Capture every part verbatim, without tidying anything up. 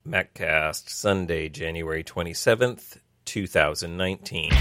MacCast, Sunday, January twenty-seventh, twenty nineteen.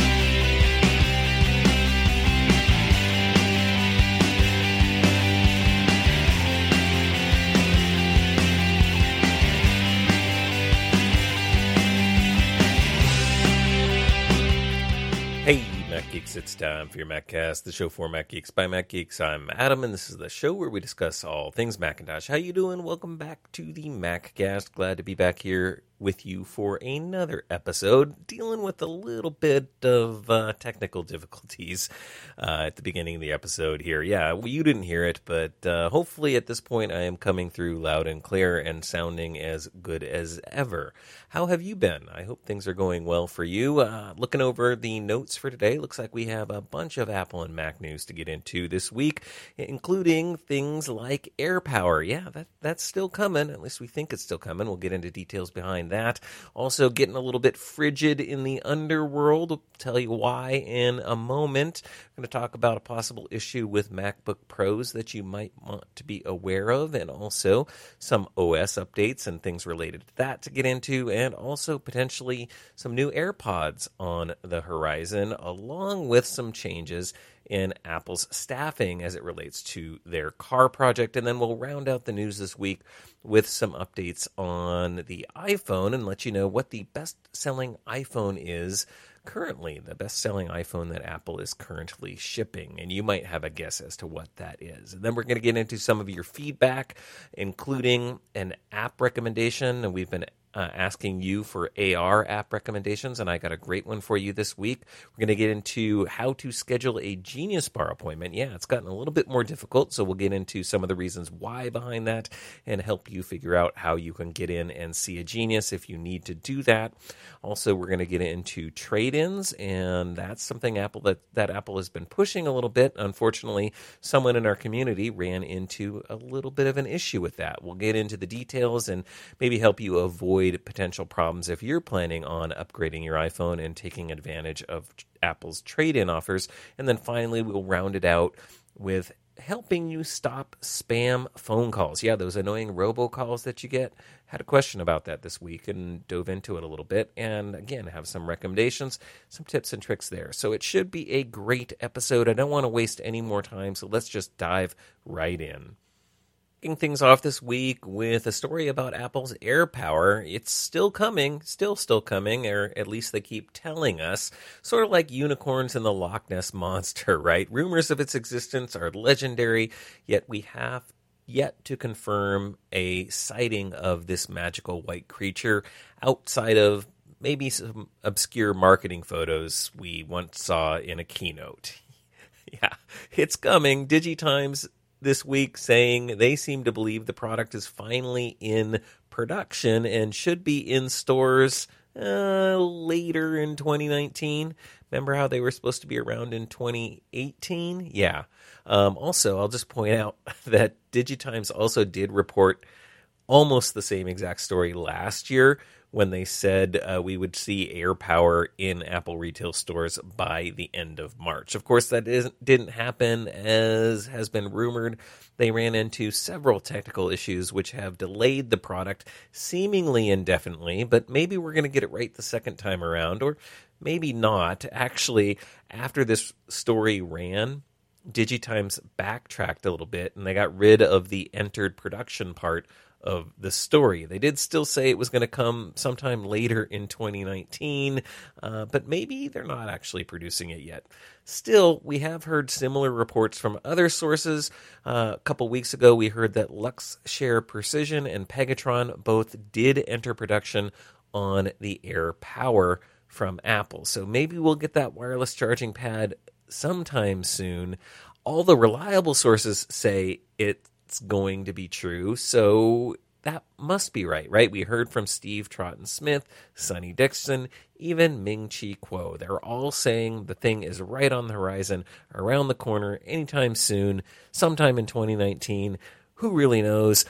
Hey, Mac Geeks, it's time for your MacCast, the show for Mac Geeks by Mac Geeks. I'm Adam, and this is the show where we discuss all things Macintosh. How you doing? Welcome back to the MacCast. Glad to be back here with you for another episode, dealing with a little bit of uh, technical difficulties uh, at the beginning of the episode here. Yeah, well, you didn't hear it, but uh, hopefully at this point I am coming through loud and clear and sounding as good as ever. How have you been? I hope things are going well for you. Uh, looking over the notes for today, looks like we have a bunch of Apple and Mac news to get into this week, including things like AirPower. Yeah, that, that's still coming. At least we think it's still coming. We'll get into details behind that. Also getting a little bit frigid in the underworld. We'll tell you why in a moment. I'm going to talk about a possible issue with MacBook Pros that you might want to be aware of, and also some O S updates and things related to that to get into, and also potentially some new AirPods on the horizon, along with some changes in Apple's staffing as it relates to their car project. And then we'll round out the news this week with some updates on the iPhone and let you know what the best-selling iPhone is currently, the best-selling iPhone that Apple is currently shipping. And you might have a guess as to what that is. And then we're going to get into some of your feedback, including an app recommendation. And we've been Uh, asking you for A R app recommendations, and I got a great one for you this week. We're going to get into how to schedule a Genius Bar appointment. Yeah, it's gotten a little bit more difficult, so we'll get into some of the reasons why behind that and help you figure out how you can get in and see a Genius if you need to do that. Also, we're going to get into trade-ins, and that's something Apple that, that Apple has been pushing a little bit. Unfortunately, someone in our community ran into a little bit of an issue with that. We'll get into the details and maybe help you avoid potential problems if you're planning on upgrading your iPhone and taking advantage of Apple's trade-in offers. And then finally, we'll round it out with helping you stop spam phone calls. Yeah, those annoying robocalls that you get. Had a question about that this week and dove into it a little bit. And again, have some recommendations, some tips and tricks there. So it should be a great episode. I don't want to waste any more time, so let's just dive right in. Kicking things off this week with a story about Apple's AirPower. It's still coming, still still coming, or at least they keep telling us. Sort of like unicorns in the Loch Ness Monster, right? Rumors of its existence are legendary, yet we have yet to confirm a sighting of this magical white creature outside of maybe some obscure marketing photos we once saw in a keynote. Yeah, it's coming. DigiTimes this week saying they seem to believe the product is finally in production and should be in stores uh, later in twenty nineteen. Remember how they were supposed to be around in twenty eighteen? Yeah. Um, also, I'll just point out that DigiTimes also did report almost the same exact story last year when they said uh, we would see AirPower in Apple retail stores by the end of March. Of course, that isn't, didn't happen, as has been rumored. They ran into several technical issues which have delayed the product seemingly indefinitely, but maybe we're going to get it right the second time around, or maybe not. Actually, after this story ran, DigiTimes backtracked a little bit, and they got rid of the entered production part of the story. They did still say it was going to come sometime later in twenty nineteen, uh, but maybe they're not actually producing it yet. Still, we have heard similar reports from other sources. Uh, a couple weeks ago, we heard that Luxshare Precision and Pegatron both did enter production on the AirPower from Apple. So maybe we'll get that wireless charging pad sometime soon. All the reliable sources say it it's going to be true, so that must be right, right? We heard from Steve Troughton-Smith, Sonny Dixon, even Ming-Chi Kuo. They're all saying the thing is right on the horizon, around the corner, anytime soon, sometime in twenty nineteen. Who really knows?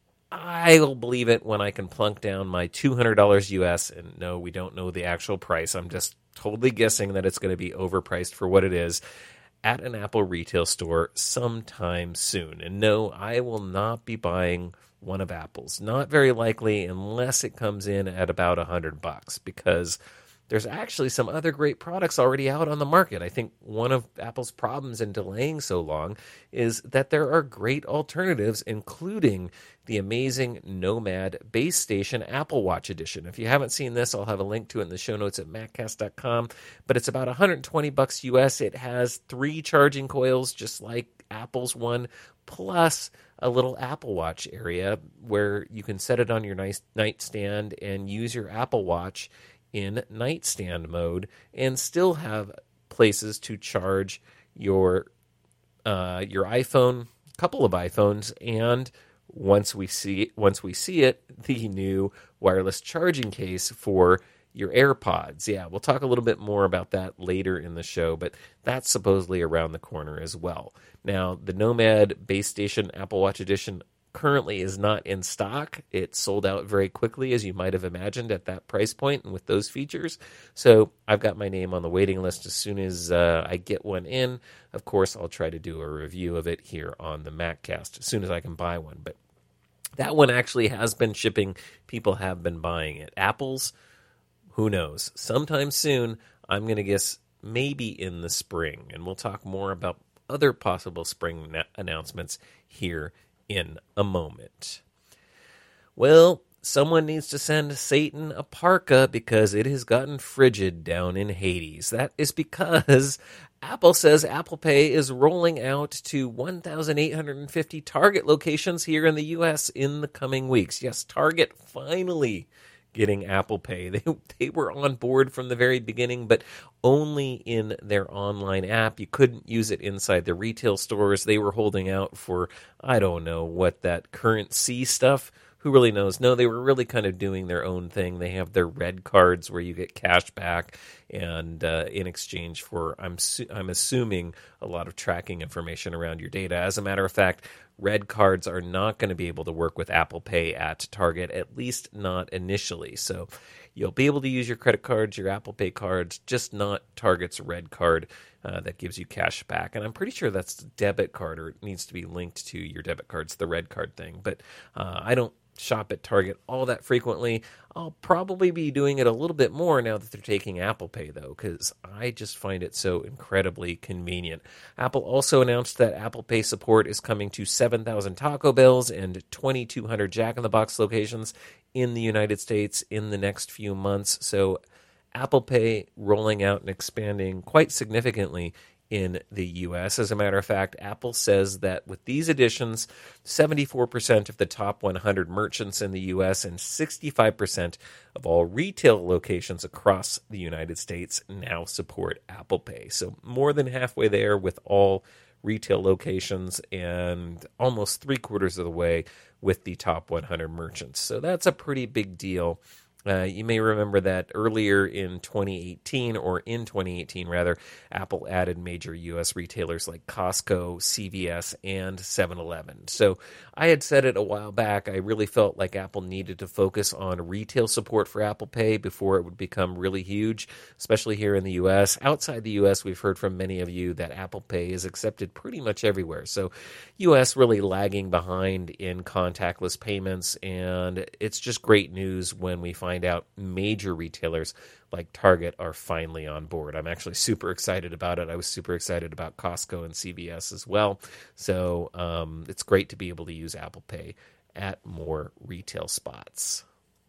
I'll believe it when I can plunk down my two hundred dollars U S, and no, we don't know the actual price. I'm just totally guessing that it's going to be overpriced for what it is at an Apple retail store sometime soon. And no, I will not be buying one of Apple's. Not very likely unless it comes in at about a hundred bucks, because there's actually some other great products already out on the market. I think one of Apple's problems in delaying so long is that there are great alternatives, including the amazing Nomad Base Station Apple Watch Edition. If you haven't seen this, I'll have a link to it in the show notes at maccast dot com. But it's about one hundred twenty bucks U S. It has three charging coils, just like Apple's one, plus a little Apple Watch area where you can set it on your nice nightstand and use your Apple Watch in nightstand mode and still have places to charge your uh, your iPhone, a couple of iPhones, and once we see once we see it, the new wireless charging case for your AirPods. Yeah, we'll talk a little bit more about that later in the show, but that's supposedly around the corner as well. Now, the Nomad Base Station Apple Watch Edition currently is not in stock. It sold out very quickly, as you might have imagined, at that price point and with those features. So I've got my name on the waiting list. As soon as uh, I get one in, of course, I'll try to do a review of it here on the MacCast as soon as I can buy one. But that one actually has been shipping. People have been buying it. Apple's, who knows? Sometime soon, I'm going to guess maybe in the spring. And we'll talk more about other possible spring na- announcements here in a moment. Well, someone needs to send Satan a parka because it has gotten frigid down in Hades. That is because Apple says Apple Pay is rolling out to one thousand eight hundred fifty Target locations here in the U S in the coming weeks. Yes, Target finally getting Apple Pay. They they were on board from the very beginning, but only in their online app. You couldn't use it inside the retail stores. They were holding out for, I don't know, what that current C stuff. Who really knows? No, they were really kind of doing their own thing. They have their red cards where you get cash back, and uh, in exchange for, I'm su- I'm assuming, a lot of tracking information around your data. As a matter of fact, red cards are not going to be able to work with Apple Pay at Target, at least not initially. So you'll be able to use your credit cards, your Apple Pay cards, just not Target's red card uh, that gives you cash back. And I'm pretty sure that's the debit card, or it needs to be linked to your debit cards, the red card thing. But uh, I don't shop at Target all that frequently. I'll probably be doing it a little bit more now that they're taking Apple Pay, though, because I just find it so incredibly convenient. Apple also announced that Apple Pay support is coming to seven thousand Taco Bells and twenty-two hundred Jack in the Box locations in the United States in the next few months. So Apple Pay rolling out and expanding quite significantly in the U S. As a matter of fact, Apple says that with these additions, seventy-four percent of the top one hundred merchants in the U S and sixty-five percent of all retail locations across the United States now support Apple Pay. So more than halfway there with all retail locations, and almost three quarters of the way with the top one hundred merchants. So that's a pretty big deal. Uh, you may remember that earlier in twenty eighteen, or in twenty eighteen rather, Apple added major U S retailers like Costco, C V S, and seven eleven. So I had said it a while back, I really felt like Apple needed to focus on retail support for Apple Pay before it would become really huge, especially here in the U S. Outside the U S, we've heard from many of you that Apple Pay is accepted pretty much everywhere. So U S really lagging behind in contactless payments, and it's just great news when we find out major retailers like Target are finally on board. I'm actually super excited about it. I was super excited about Costco and C V S as well. So um, it's great to be able to use Apple Pay at more retail spots.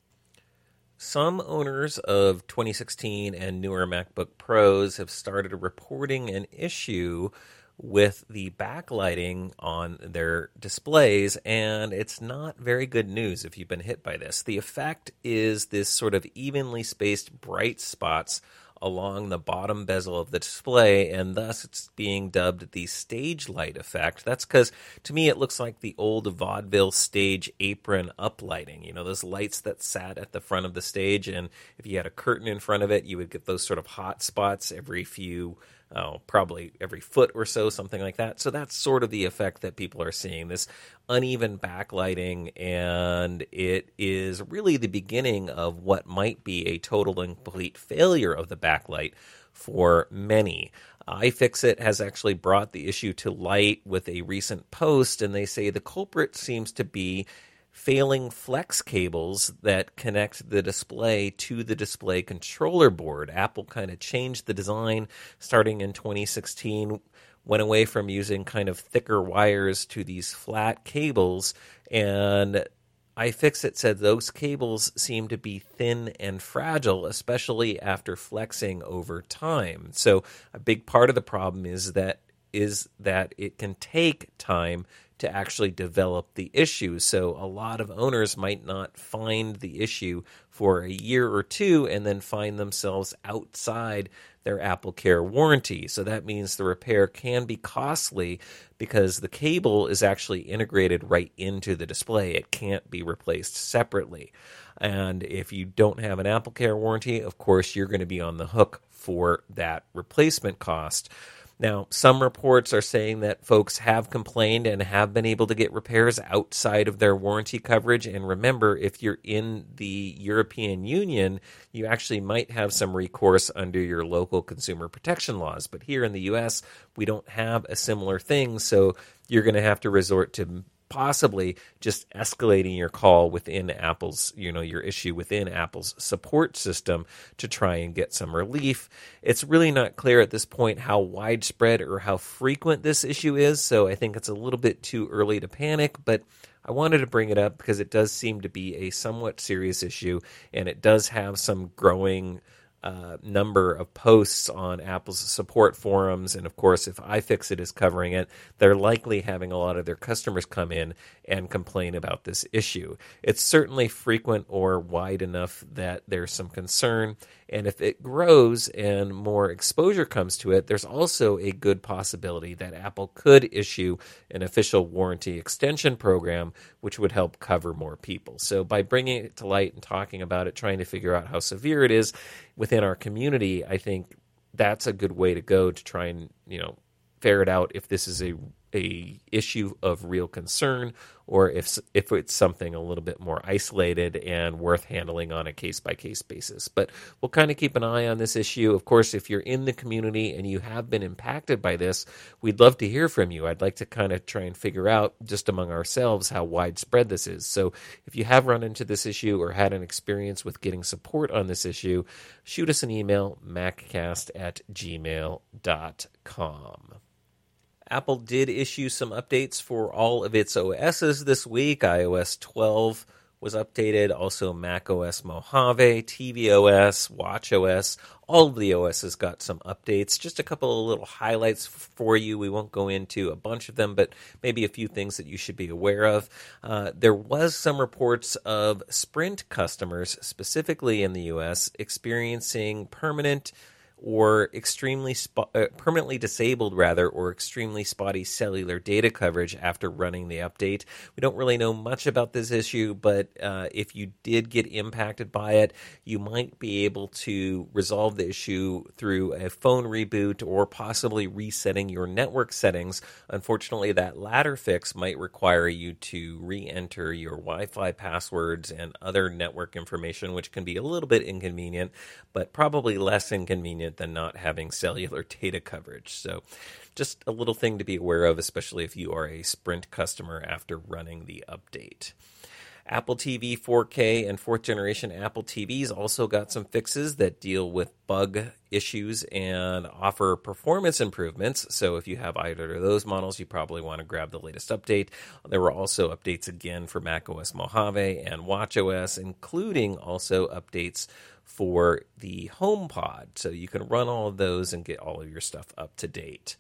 Some owners of twenty sixteen and newer MacBook Pros have started reporting an issue with the backlighting on their displays, and it's not very good news if you've been hit by this. The effect is this sort of evenly spaced bright spots along the bottom bezel of the display, and thus it's being dubbed the stage light effect. That's because, to me, it looks like the old vaudeville stage apron uplighting. You know, those lights that sat at the front of the stage, and if you had a curtain in front of it, you would get those sort of hot spots every few Oh, probably every foot or so, something like that. So that's sort of the effect that people are seeing, this uneven backlighting, and it is really the beginning of what might be a total and complete failure of the backlight for many. iFixit has actually brought the issue to light with a recent post, and they say the culprit seems to be failing flex cables that connect the display to the display controller board. Apple kind of changed the design starting in twenty sixteen, went away from using kind of thicker wires to these flat cables, and iFixit said those cables seem to be thin and fragile, especially after flexing over time. So a big part of the problem is that is that it can take time to actually develop the issue. So a lot of owners might not find the issue for a year or two and then find themselves outside their AppleCare warranty. So that means the repair can be costly because the cable is actually integrated right into the display. It can't be replaced separately. And if you don't have an AppleCare warranty, of course, you're going to be on the hook for that replacement cost. Now, some reports are saying that folks have complained and have been able to get repairs outside of their warranty coverage. And remember, if you're in the European Union, you actually might have some recourse under your local consumer protection laws. But here in the U S, we don't have a similar thing, so you're going to have to resort to possibly just escalating your call within Apple's, you know, your issue within Apple's support system to try and get some relief. It's really not clear at this point how widespread or how frequent this issue is, so I think it's a little bit too early to panic, but I wanted to bring it up because it does seem to be a somewhat serious issue, and it does have some growing Uh, number of posts on Apple's support forums, and of course, if iFixit is covering it, they're likely having a lot of their customers come in and complain about this issue. It's certainly frequent or wide enough that there's some concern, and if it grows and more exposure comes to it, there's also a good possibility that Apple could issue an official warranty extension program, which would help cover more people. So by bringing it to light and talking about it, trying to figure out how severe it is within our community, I think that's a good way to go to try and, you know, ferret out if this is a a issue of real concern or if if it's something a little bit more isolated and worth handling on a case-by-case basis. But we'll kind of keep an eye on this issue. Of course, if you're in the community and you have been impacted by this, we'd love to hear from you. I'd like to kind of try and figure out just among ourselves how widespread this is. So if you have run into this issue or had an experience with getting support on this issue, shoot us an email, maccast at gmail dot com. Apple did issue some updates for all of its O Ss this week. iOS twelve was updated, also macOS Mojave, tvOS, watchOS. All of the O Ss got some updates. Just a couple of little highlights for you. We won't go into a bunch of them, but maybe a few things that you should be aware of. Uh, there was some reports of Sprint customers, specifically in the U S, experiencing permanent or extremely spo- uh, permanently disabled, rather, or extremely spotty cellular data coverage after running the update. We don't really know much about this issue, but uh, if you did get impacted by it, you might be able to resolve the issue through a phone reboot or possibly resetting your network settings. Unfortunately, that latter fix might require you to re-enter your Wi-Fi passwords and other network information, which can be a little bit inconvenient, but probably less inconvenient than not having cellular data coverage. So just a little thing to be aware of, especially if you are a Sprint customer after running the update. Apple T V four K and fourth generation Apple T Vs also got some fixes that deal with bug issues and offer performance improvements. So if you have either of those models, you probably want to grab the latest update. There were also updates again for macOS Mojave and watchOS, including also updates for the HomePod. So you can run all of those and get all of your stuff up to date.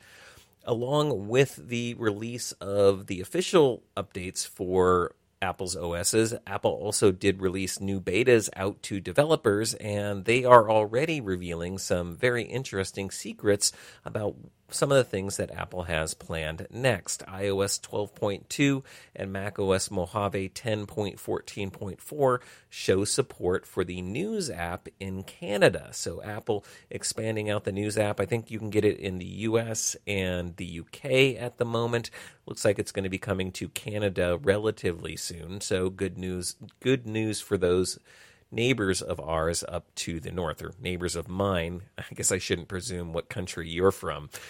Along with the release of the official updates for Apple's O Ss, Apple also did release new betas out to developers, and they are already revealing some very interesting secrets about some of the things that Apple has planned next. iOS twelve point two and macOS Mojave ten point fourteen point four show support for the News app in Canada. So Apple expanding out the News app. I think you can get it in the U S and the U K at the moment. Looks like it's going to be coming to Canada relatively soon. So good news, good news for those neighbors of ours up to the north, or neighbors of mine. I guess I shouldn't presume what country you're from.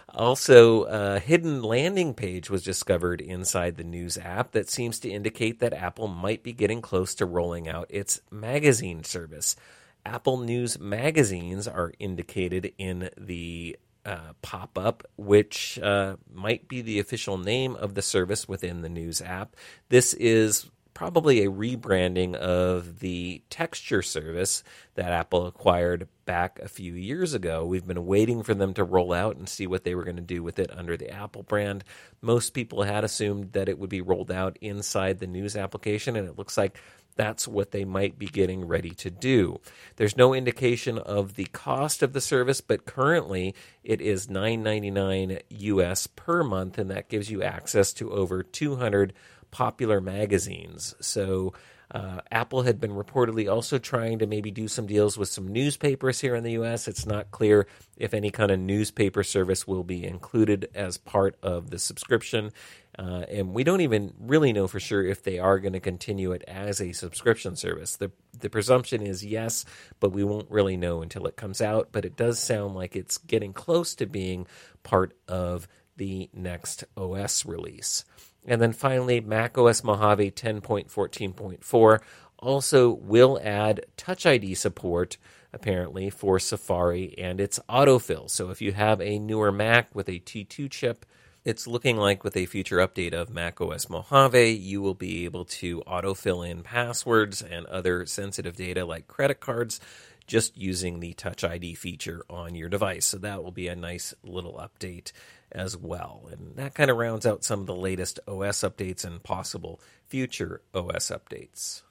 Also, a hidden landing page was discovered inside the News app that seems to indicate that Apple might be getting close to rolling out its magazine service. Apple News magazines are indicated in the uh, pop-up, which uh, might be the official name of the service within the News app. This is probably a rebranding of the Texture service that Apple acquired back a few years ago. We've been waiting for them to roll out and see what they were going to do with it under the Apple brand. Most people had assumed that it would be rolled out inside the News application, and it looks like that's what they might be getting ready to do. There's no indication of the cost of the service, but currently it is nine ninety-nine U S per month, and that gives you access to over two hundred popular magazines. So uh, Apple had been reportedly also trying to maybe do some deals with some newspapers here in the U S. It's not clear if any kind of newspaper service will be included as part of the subscription. Uh, and we don't even really know for sure if they are going to continue it as a subscription service. The the presumption is yes, but we won't really know until it comes out. But it does sound like it's getting close to being part of the next O S release. And then finally, macOS Mojave ten point fourteen point four also will add Touch I D support, apparently, for Safari and its autofill. So if you have a newer Mac with a T two chip, it's looking like with a future update of macOS Mojave, you will be able to autofill in passwords and other sensitive data like credit cards just using the Touch I D feature on your device. So that will be a nice little update as well. And that kind of rounds out some of the latest O S updates and possible future O S updates.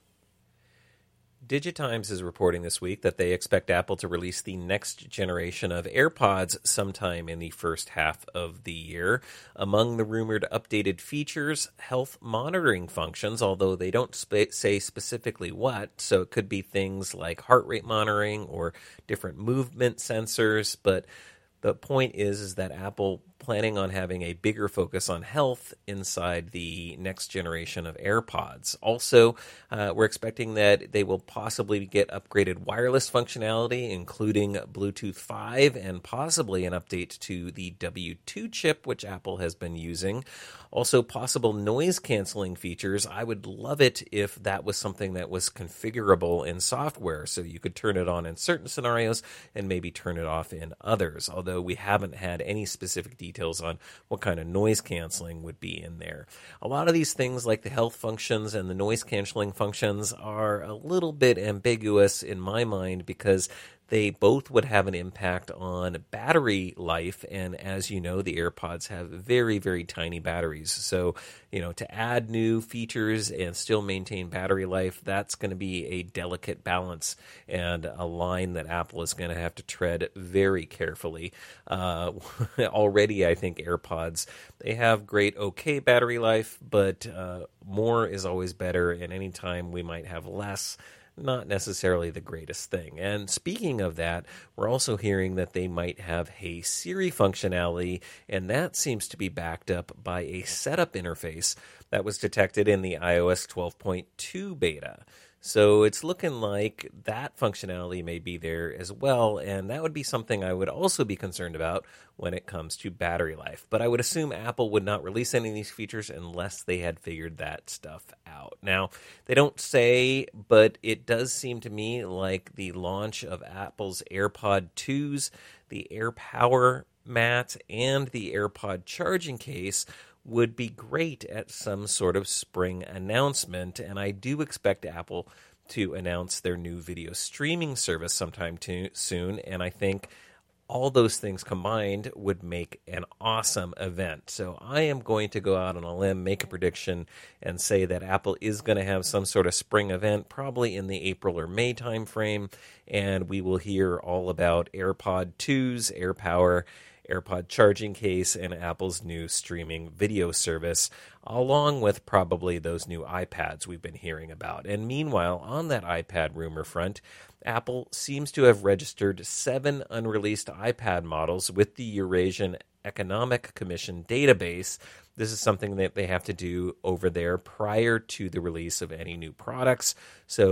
Digitimes is reporting this week that they expect Apple to release the next generation of AirPods sometime in the first half of the year. Among the rumored updated features, health monitoring functions, although they don't sp- say specifically what, so it could be things like heart rate monitoring or different movement sensors, but the point is, is that Apple planning on having a bigger focus on health inside the next generation of AirPods. Also, uh, we're expecting that they will possibly get upgraded wireless functionality, including Bluetooth five, and possibly an update to the W two chip, which Apple has been using. Also, possible noise-canceling features. I would love it if that was something that was configurable in software, so you could turn it on in certain scenarios and maybe turn it off in others, although we haven't had any specific details on what kind of noise canceling would be in there. A lot of these things like the health functions and the noise canceling functions are a little bit ambiguous in my mind because they both would have an impact on battery life, and as you know, the AirPods have very, very tiny batteries. So, you know, to add new features and still maintain battery life, that's going to be a delicate balance and a line that Apple is going to have to tread very carefully. Uh, already, I think AirPods, they have great, okay battery life, but uh, more is always better, and anytime we might have less, not necessarily the greatest thing. And speaking of that, we're also hearing that they might have Hey Siri functionality, and that seems to be backed up by a setup interface that was detected in the i O S twelve point two beta. So it's looking like that functionality may be there as well, and that would be something I would also be concerned about when it comes to battery life. But I would assume Apple would not release any of these features unless they had figured that stuff out. Now, they don't say, but it does seem to me like the launch of Apple's AirPod twos, the AirPower Mat, and the AirPod charging case would be great at some sort of spring announcement, and I do expect Apple to announce their new video streaming service sometime too soon, and I think all those things combined would make an awesome event. So I am going to go out on a limb, make a prediction, and say that Apple is going to have some sort of spring event, probably in the April or May timeframe, and we will hear all about AirPod twos, AirPower, AirPod charging case, and Apple's new streaming video service, along with probably those new iPads we've been hearing about. And meanwhile, on that iPad rumor front, Apple seems to have registered seven unreleased iPad models with the Eurasian Economic Commission database. This is something that they have to do over there prior to the release of any new products. So it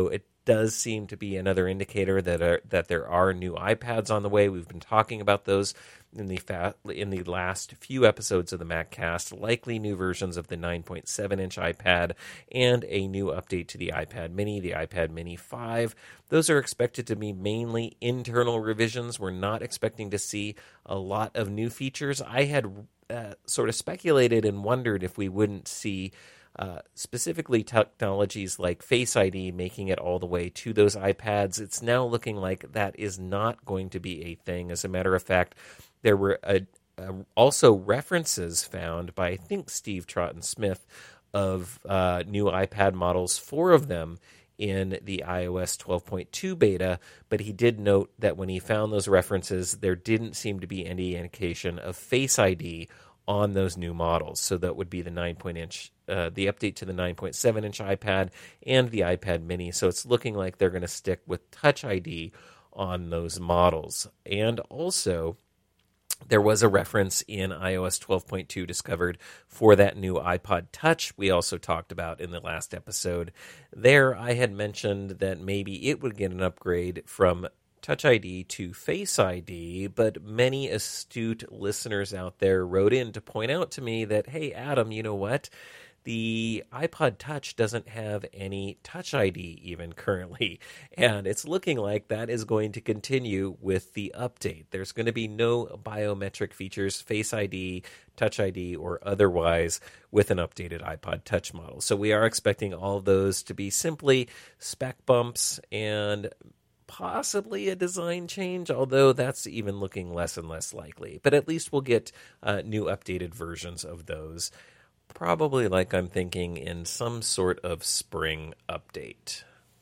does seem to be another indicator that are, that there are new iPads on the way. We've been talking about those in the fa- in the last few episodes of the MacCast, likely new versions of the nine point seven inch iPad and a new update to the iPad Mini, the iPad Mini five. Those are expected to be mainly internal revisions. We're not expecting to see a lot of new features. I had uh, sort of speculated and wondered if we wouldn't see Uh, specifically technologies like Face I D making it all the way to those iPads. It's now looking like that is not going to be a thing. As a matter of fact, there were a, a, also references found by, I think, Steve Troughton-Smith of uh, new iPad models, four of them in the iOS twelve point two beta, but he did note that when he found those references, there didn't seem to be any indication of Face I D on those new models. So that would be the nine point inch, uh, the update to the nine point seven inch iPad and the iPad Mini. So it's looking like they're going to stick with Touch I D on those models. And also, there was a reference in iOS twelve point two discovered for that new iPod Touch we also talked about in the last episode. There, I had mentioned that maybe it would get an upgrade from Touch I D to Face I D, but many astute listeners out there wrote in to point out to me that, hey, Adam, you know what? The iPod Touch doesn't have any Touch I D even currently, and it's looking like that is going to continue with the update. There's going to be no biometric features, Face I D, Touch I D, or otherwise with an updated iPod Touch model. So we are expecting all of those to be simply spec bumps and possibly a design change, although that's even looking less and less likely. But at least we'll get uh, new updated versions of those, probably like I'm thinking in some sort of spring update.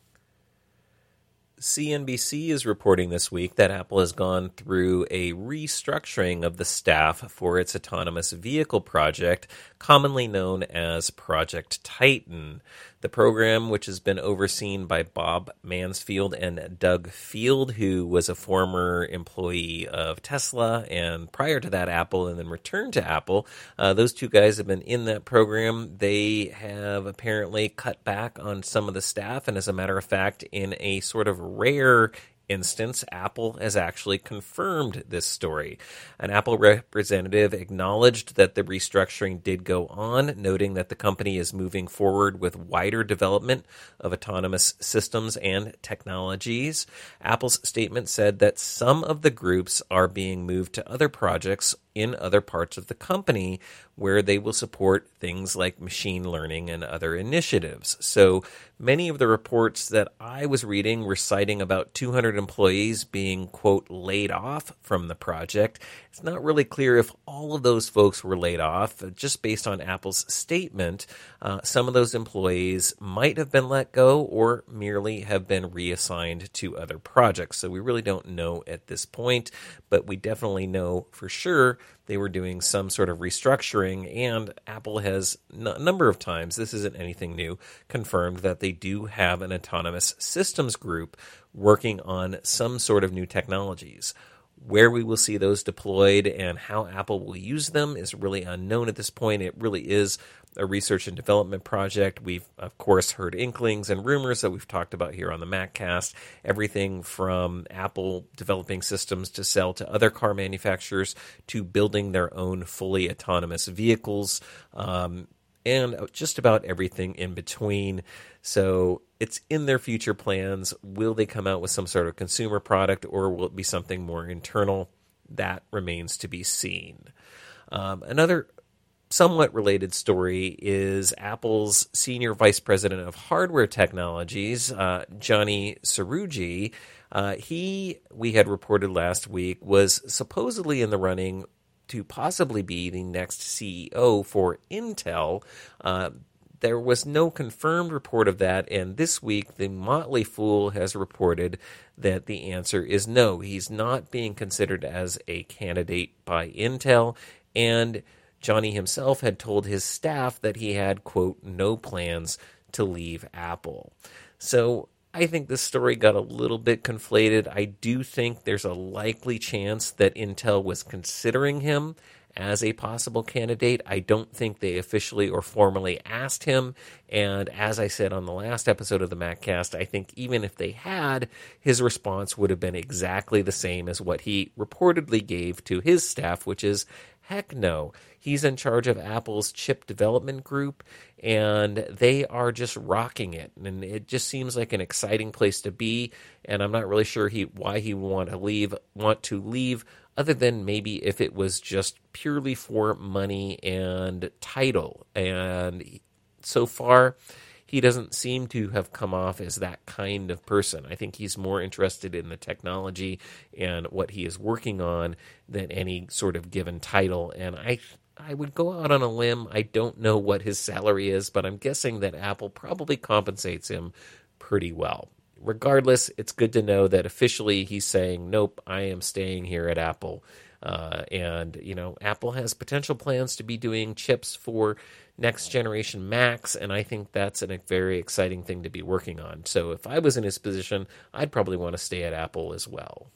C N B C is reporting this week that Apple has gone through a restructuring of the staff for its autonomous vehicle project, commonly known as Project Titan. The program, which has been overseen by Bob Mansfield and Doug Field, who was a former employee of Tesla and prior to that Apple and then returned to Apple. Uh, those two guys have been in that program. They have apparently cut back on some of the staff, and as a matter of fact, in a sort of rare instance, Apple has actually confirmed this story. An Apple representative acknowledged that the restructuring did go on, noting that the company is moving forward with wider development of autonomous systems and technologies. Apple's statement said that some of the groups are being moved to other projects in other parts of the company where they will support things like machine learning and other initiatives. So many of the reports that I was reading were citing about two hundred employees being, quote, laid off from the project. It's not really clear if all of those folks were laid off. Just based on Apple's statement, uh, some of those employees might have been let go or merely have been reassigned to other projects. So we really don't know at this point, but we definitely know for sure they were doing some sort of restructuring, and Apple has a number of times, this isn't anything new, confirmed that they do have an autonomous systems group working on some sort of new technologies. Where we will see those deployed and how Apple will use them is really unknown at this point. It really is a research and development project. We've, of course, heard inklings and rumors that we've talked about here on the MacCast. Everything from Apple developing systems to sell to other car manufacturers to building their own fully autonomous vehicles, um, and just about everything in between. So it's in their future plans. Will they come out with some sort of consumer product, or will it be something more internal? That remains to be seen. Um, another somewhat related story is Apple's Senior Vice President of Hardware Technologies, uh, Johnny Srouji. Uh, he, we had reported last week, was supposedly in the running to possibly be the next C E O for Intel. Uh, there was no confirmed report of that, and this week the Motley Fool has reported that the answer is no. He's not being considered as a candidate by Intel, and Johnny himself had told his staff that he had, quote, no plans to leave Apple. So I think this story got a little bit conflated. I do think there's a likely chance that Intel was considering him as a possible candidate. I don't think they officially or formally asked him. And as I said on the last episode of the MacCast, I think even if they had, his response would have been exactly the same as what he reportedly gave to his staff, which is, heck no. He's in charge of Apple's chip development group, and they are just rocking it. And it just seems like an exciting place to be. And I'm not really sure he why he would want to leave. Want to leave, other than maybe if it was just purely for money and title. And so far, he doesn't seem to have come off as that kind of person. I think he's more interested in the technology and what he is working on than any sort of given title. And I I would go out on a limb. I don't know what his salary is, but I'm guessing that Apple probably compensates him pretty well. Regardless, it's good to know that officially he's saying, nope, I am staying here at Apple. Uh, and, you know, Apple has potential plans to be doing chips for next generation Macs, and I think that's a very exciting thing to be working on. So if I was in his position, I'd probably want to stay at Apple as well.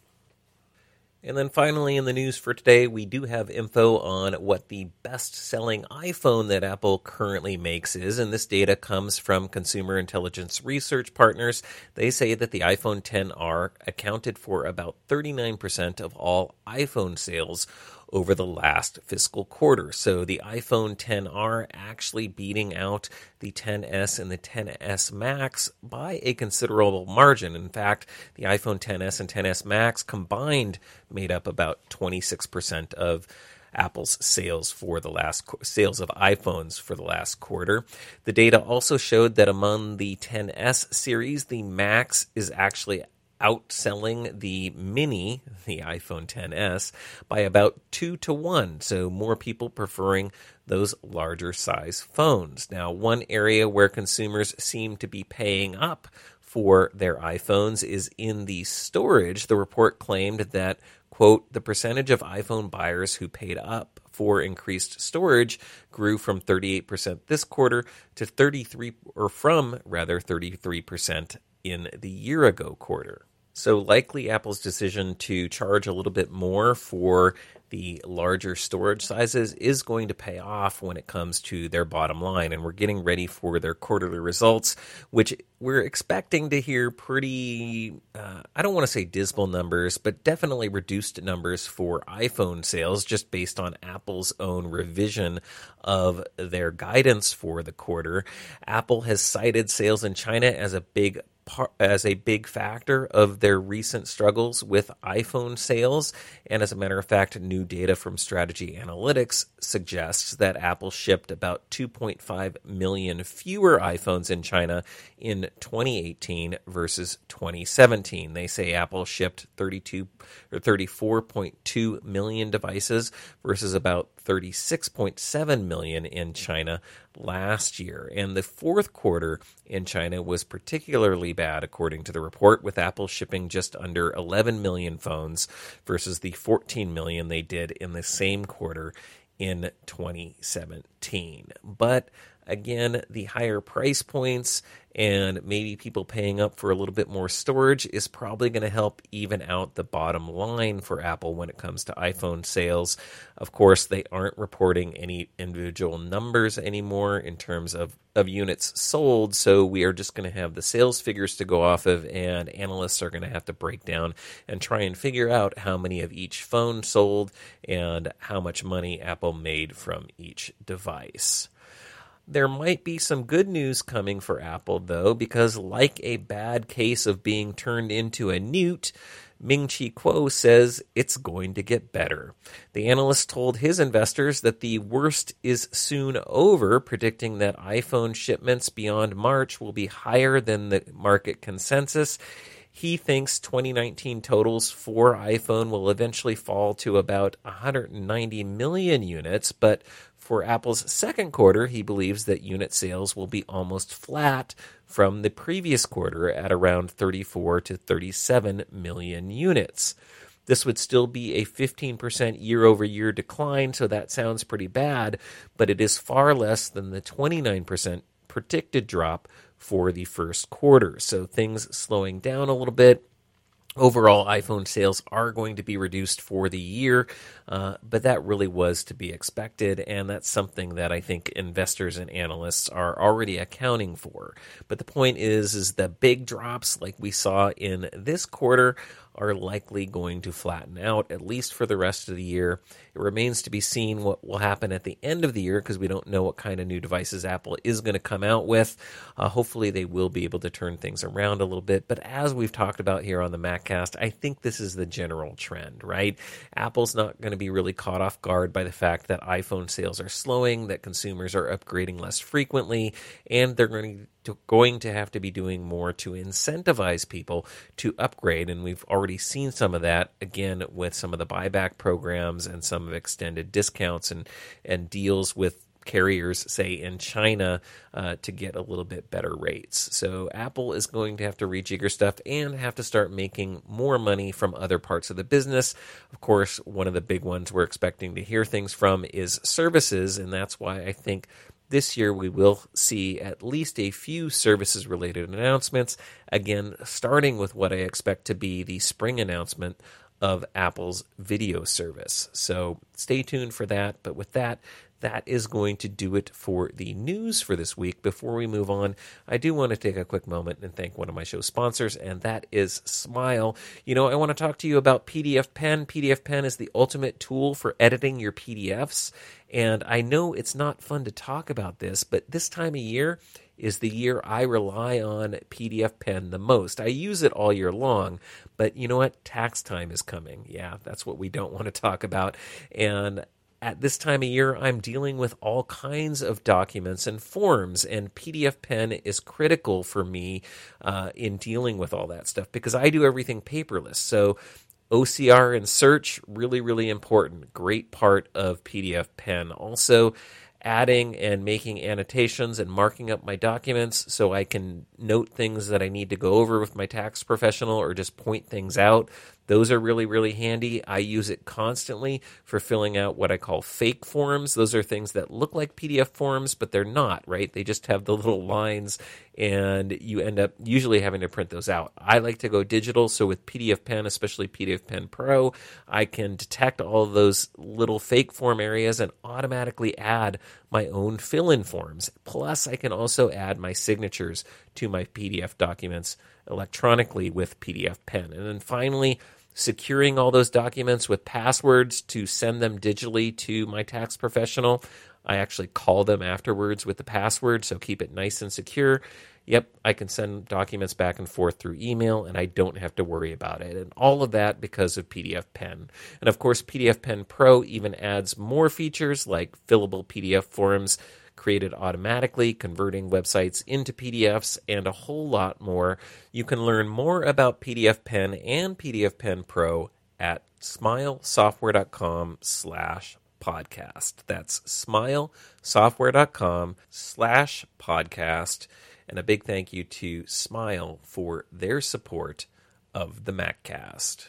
And then finally in the news for today, we do have info on what the best-selling iPhone that Apple currently makes is, and this data comes from Consumer Intelligence Research Partners. They say that the iPhone X R accounted for about thirty-nine percent of all iPhone sales over the last fiscal quarter. So the iPhone X R actually beating out the X S and the X S Max by a considerable margin. In fact, the iPhone X S and X S Max combined made up about twenty-six percent of Apple's sales for the last sales of iPhones for the last quarter. The data also showed that among the X S series, the Max is actually outselling the Mini, the iPhone X S, by about two to one. So more people preferring those larger size phones. Now, one area where consumers seem to be paying up for their iPhones is in the storage. The report claimed that, quote, the percentage of iPhone buyers who paid up for increased storage grew from thirty-eight percent this quarter to thirty-three, or from rather thirty-three percent in the year ago quarter. So likely Apple's decision to charge a little bit more for the larger storage sizes is going to pay off when it comes to their bottom line. And we're getting ready for their quarterly results, which we're expecting to hear pretty, uh, I don't want to say dismal numbers, but definitely reduced numbers for iPhone sales, just based on Apple's own revision of their guidance for the quarter. Apple has cited sales in China as a big as a big factor of their recent struggles with iPhone sales. And as a matter of fact, new data from Strategy Analytics suggests that Apple shipped about two point five million fewer iPhones in China in twenty eighteen versus twenty seventeen. They say Apple shipped thirty-two or thirty-four point two million devices versus about thirty-six point seven million in China last year. And the fourth quarter in China was particularly bad, according to the report, with Apple shipping just under eleven million phones versus the fourteen million they did in the same quarter in twenty seventeen. But again, the higher price points and maybe people paying up for a little bit more storage is probably going to help even out the bottom line for Apple when it comes to iPhone sales. Of course, they aren't reporting any individual numbers anymore in terms of, of units sold, so we are just going to have the sales figures to go off of, and analysts are going to have to break down and try and figure out how many of each phone sold and how much money Apple made from each device. There might be some good news coming for Apple, though, because like a bad case of being turned into a newt, Ming-Chi Kuo says it's going to get better. The analyst told his investors that the worst is soon over, predicting that iPhone shipments beyond March will be higher than the market consensus. He thinks twenty nineteen totals for iPhone will eventually fall to about one hundred ninety million units, but for Apple's second quarter, he believes that unit sales will be almost flat from the previous quarter at around thirty-four to thirty-seven million units. This would still be a fifteen percent year-over-year decline, so that sounds pretty bad, but it is far less than the twenty-nine percent predicted drop for the first quarter. So things slowing down a little bit. Overall, iPhone sales are going to be reduced for the year, uh, but that really was to be expected, and that's something that I think investors and analysts are already accounting for. But the point is, is the big drops like we saw in this quarter are likely going to flatten out, at least for the rest of the year. It remains to be seen what will happen at the end of the year because we don't know what kind of new devices Apple is going to come out with. Uh, hopefully they will be able to turn things around a little bit. But as we've talked about here on the MacCast, I think this is the general trend, right? Apple's not going to be really caught off guard by the fact that iPhone sales are slowing, that consumers are upgrading less frequently, and they're going to going to have to be doing more to incentivize people to upgrade. And we've already seen some of that, again, with some of the buyback programs and some of extended discounts and, and deals with carriers, say, in China, uh, to get a little bit better rates. So Apple is going to have to rejigger stuff and have to start making more money from other parts of the business. Of course, one of the big ones we're expecting to hear things from is services, and that's why I think this year we will see at least a few services-related announcements, again, starting with what I expect to be the spring announcement of Apple's video service. So stay tuned for that. But with that, that is going to do it for the news for this week. Before we move on, I do want to take a quick moment and thank one of my show sponsors, and that is Smile. You know, I want to talk to you about P D F Pen. P D F Pen is the ultimate tool for editing your P D Fs, and I know it's not fun to talk about this, but this time of year is the year I rely on P D F Pen the most. I use it all year long, but you know what? Tax time is coming. Yeah, that's what we don't want to talk about. And at this time of year, I'm dealing with all kinds of documents and forms, and P D F Pen is critical for me uh, in dealing with all that stuff because I do everything paperless. So O C R and search, really, really important. Great part of P D F Pen. Also, adding and making annotations and marking up my documents so I can note things that I need to go over with my tax professional or just point things out. Those are really, really handy. I use it constantly for filling out what I call fake forms. Those are things that look like P D F forms, but they're not, right? They just have the little lines, and you end up usually having to print those out. I like to go digital, so with P D F Pen, especially P D F Pen Pro, I can detect all of those little fake form areas and automatically add my own fill-in forms. Plus, I can also add my signatures to my P D F documents electronically with P D F Pen. And then finally, securing all those documents with passwords to send them digitally to my tax professional. I actually call them afterwards with the password, so keep it nice and secure. Yep, I can send documents back and forth through email, and I don't have to worry about it. And all of that because of P D F Pen. And of course, P D F Pen Pro even adds more features like fillable P D F forms created automatically, converting websites into P D Fs, and a whole lot more. You can learn more about P D F Pen and P D F Pen Pro at smilesoftware.com slash podcast. That's smilesoftware.com slash podcast. And a big thank you to Smile for their support of the MacCast.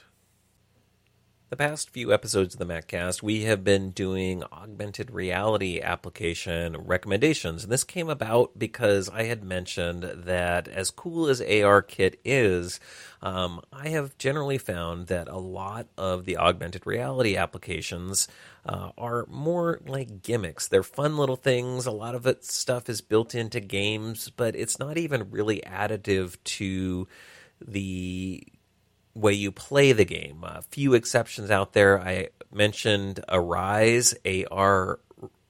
The past few episodes of the MacCast, we have been doing augmented reality application recommendations. And this came about because I had mentioned that as cool as ARKit is, um, I have generally found that a lot of the augmented reality applications uh, are more like gimmicks. They're fun little things. A lot of it stuff is built into games, but it's not even really additive to the way you play the game. A few exceptions out there. I mentioned Arise, A R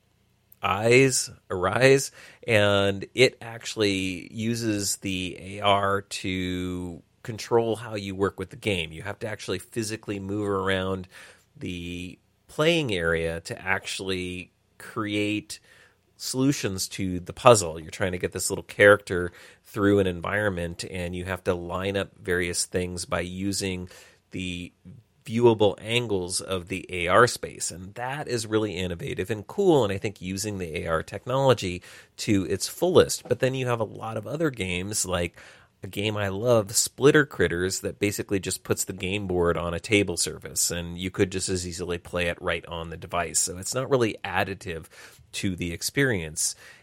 Eyes, Arise, and it actually uses the A R to control how you work with the game. You have to actually physically move around the playing area to actually create solutions to the puzzle. You're trying to get this little character through an environment, and you have to line up various things by using the viewable angles of the A R space. And that is really innovative and cool, and I think using the A R technology to its fullest. But then you have a lot of other games, like a game I love, Splitter Critters, that basically just puts the game board on a table surface, and you could just as easily play it right on the device. So it's not really additive to the experience.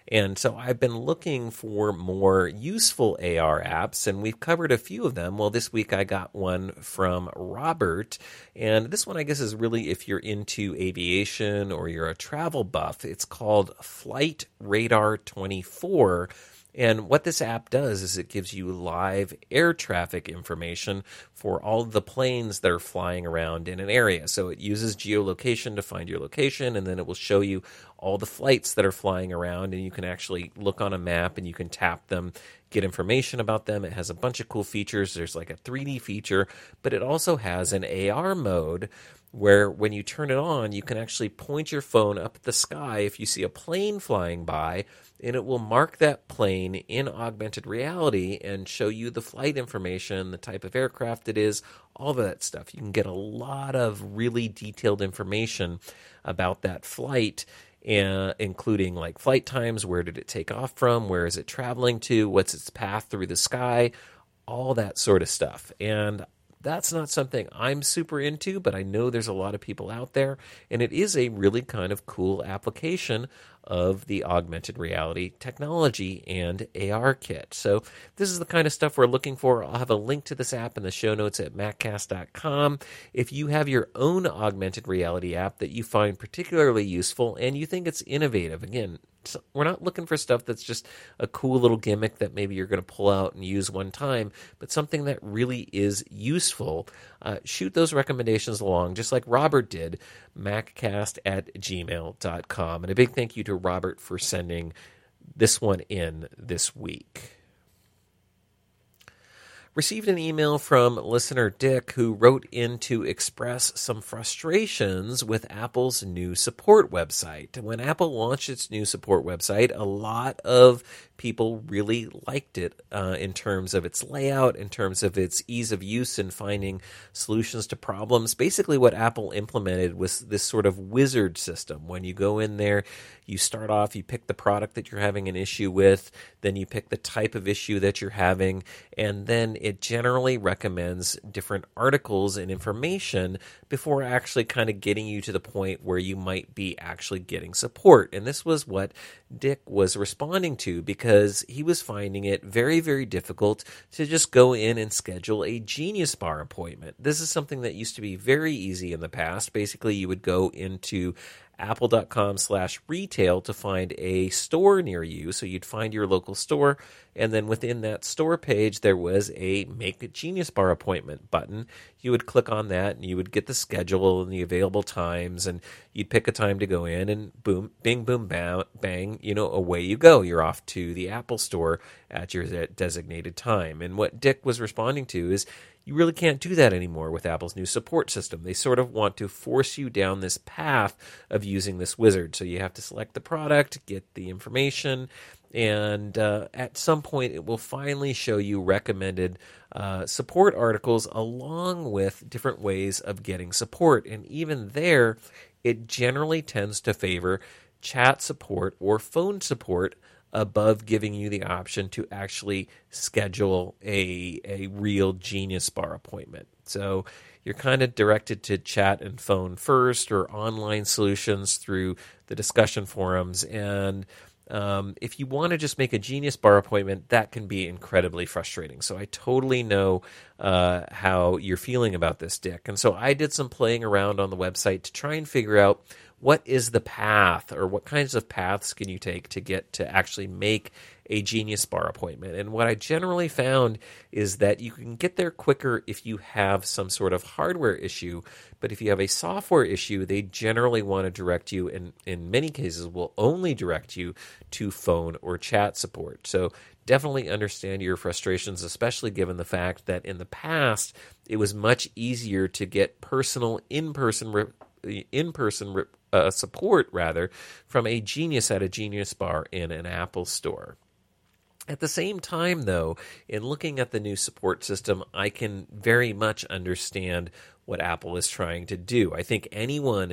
And so I've been looking for more useful A R apps, and we've covered a few of them. Well, this week I got one from Robert, and this one I guess is really if you're into aviation or you're a travel buff. It's called Flight Radar twenty-four. And what this app does is it gives you live air traffic information for all of the planes that are flying around in an area. So it uses geolocation to find your location, and then it will show you all the flights that are flying around, and you can actually look on a map and you can tap them, get information about them. It has a bunch of cool features. There's like a three D feature, but it also has an A R mode where when you turn it on, you can actually point your phone up at the sky if you see a plane flying by, and it will mark that plane in augmented reality and show you the flight information, the type of aircraft it is, all of that stuff. You can get a lot of really detailed information about that flight, uh, including like flight times, where did it take off from, where is it traveling to, what's its path through the sky, all that sort of stuff. And that's not something I'm super into, but I know there's a lot of people out there, and it is a really kind of cool application of the augmented reality technology and A R kit. So this is the kind of stuff we're looking for. I'll have a link to this app in the show notes at maccast dot com. If you have your own augmented reality app that you find particularly useful and you think it's innovative, again, we're not looking for stuff that's just a cool little gimmick that maybe you're going to pull out and use one time, but something that really is useful. Uh, shoot those recommendations along, just like Robert did, maccast at gmail dot com. And a big thank you to Robert for sending this one in this week. Received an email from listener Dick, who wrote in to express some frustrations with Apple's new support website. When Apple launched its new support website, a lot of people really liked it uh, in terms of its layout, in terms of its ease of use and finding solutions to problems. Basically, what Apple implemented was this sort of wizard system. When you go in there, you start off, you pick the product that you're having an issue with, then you pick the type of issue that you're having, and then it generally recommends different articles and information before actually kind of getting you to the point where you might be actually getting support. And this was what Dick was responding to, because he was finding it very, very difficult to just go in and schedule a Genius Bar appointment. This is something that used to be very easy in the past. Basically, you would go into apple.com slash retail to find a store near you. So you'd find your local store, and then within that store page, there was a Make a Genius Bar appointment button. You would click on that, and you would get the schedule and the available times, and you'd pick a time to go in, and boom, bing, boom, bang, bang, you know, away you go. You're off to the Apple store at your designated time. And what Dick was responding to is, you really can't do that anymore with Apple's new support system. They sort of want to force you down this path of using this wizard. So you have to select the product, get the information, and uh, at some point it will finally show you recommended uh, support articles along with different ways of getting support. And even there, it generally tends to favor chat support or phone support above giving you the option to actually schedule a a real Genius Bar appointment. So you're kind of directed to chat and phone first, or online solutions through the discussion forums. And um, if you want to just make a Genius Bar appointment, that can be incredibly frustrating. So I totally know uh, how you're feeling about this, Dick. And so I did some playing around on the website to try and figure out what is the path, or what kinds of paths can you take to get to actually make a Genius Bar appointment. And what I generally found is that you can get there quicker if you have some sort of hardware issue, but if you have a software issue, they generally want to direct you, and in many cases will only direct you to phone or chat support. So definitely understand your frustrations, especially given the fact that in the past, it was much easier to get personal, in-person re- in-person re- uh, support, rather, from a genius at a Genius Bar in an Apple store. At the same time, though, in looking at the new support system, I can very much understand what Apple is trying to do. I think anyone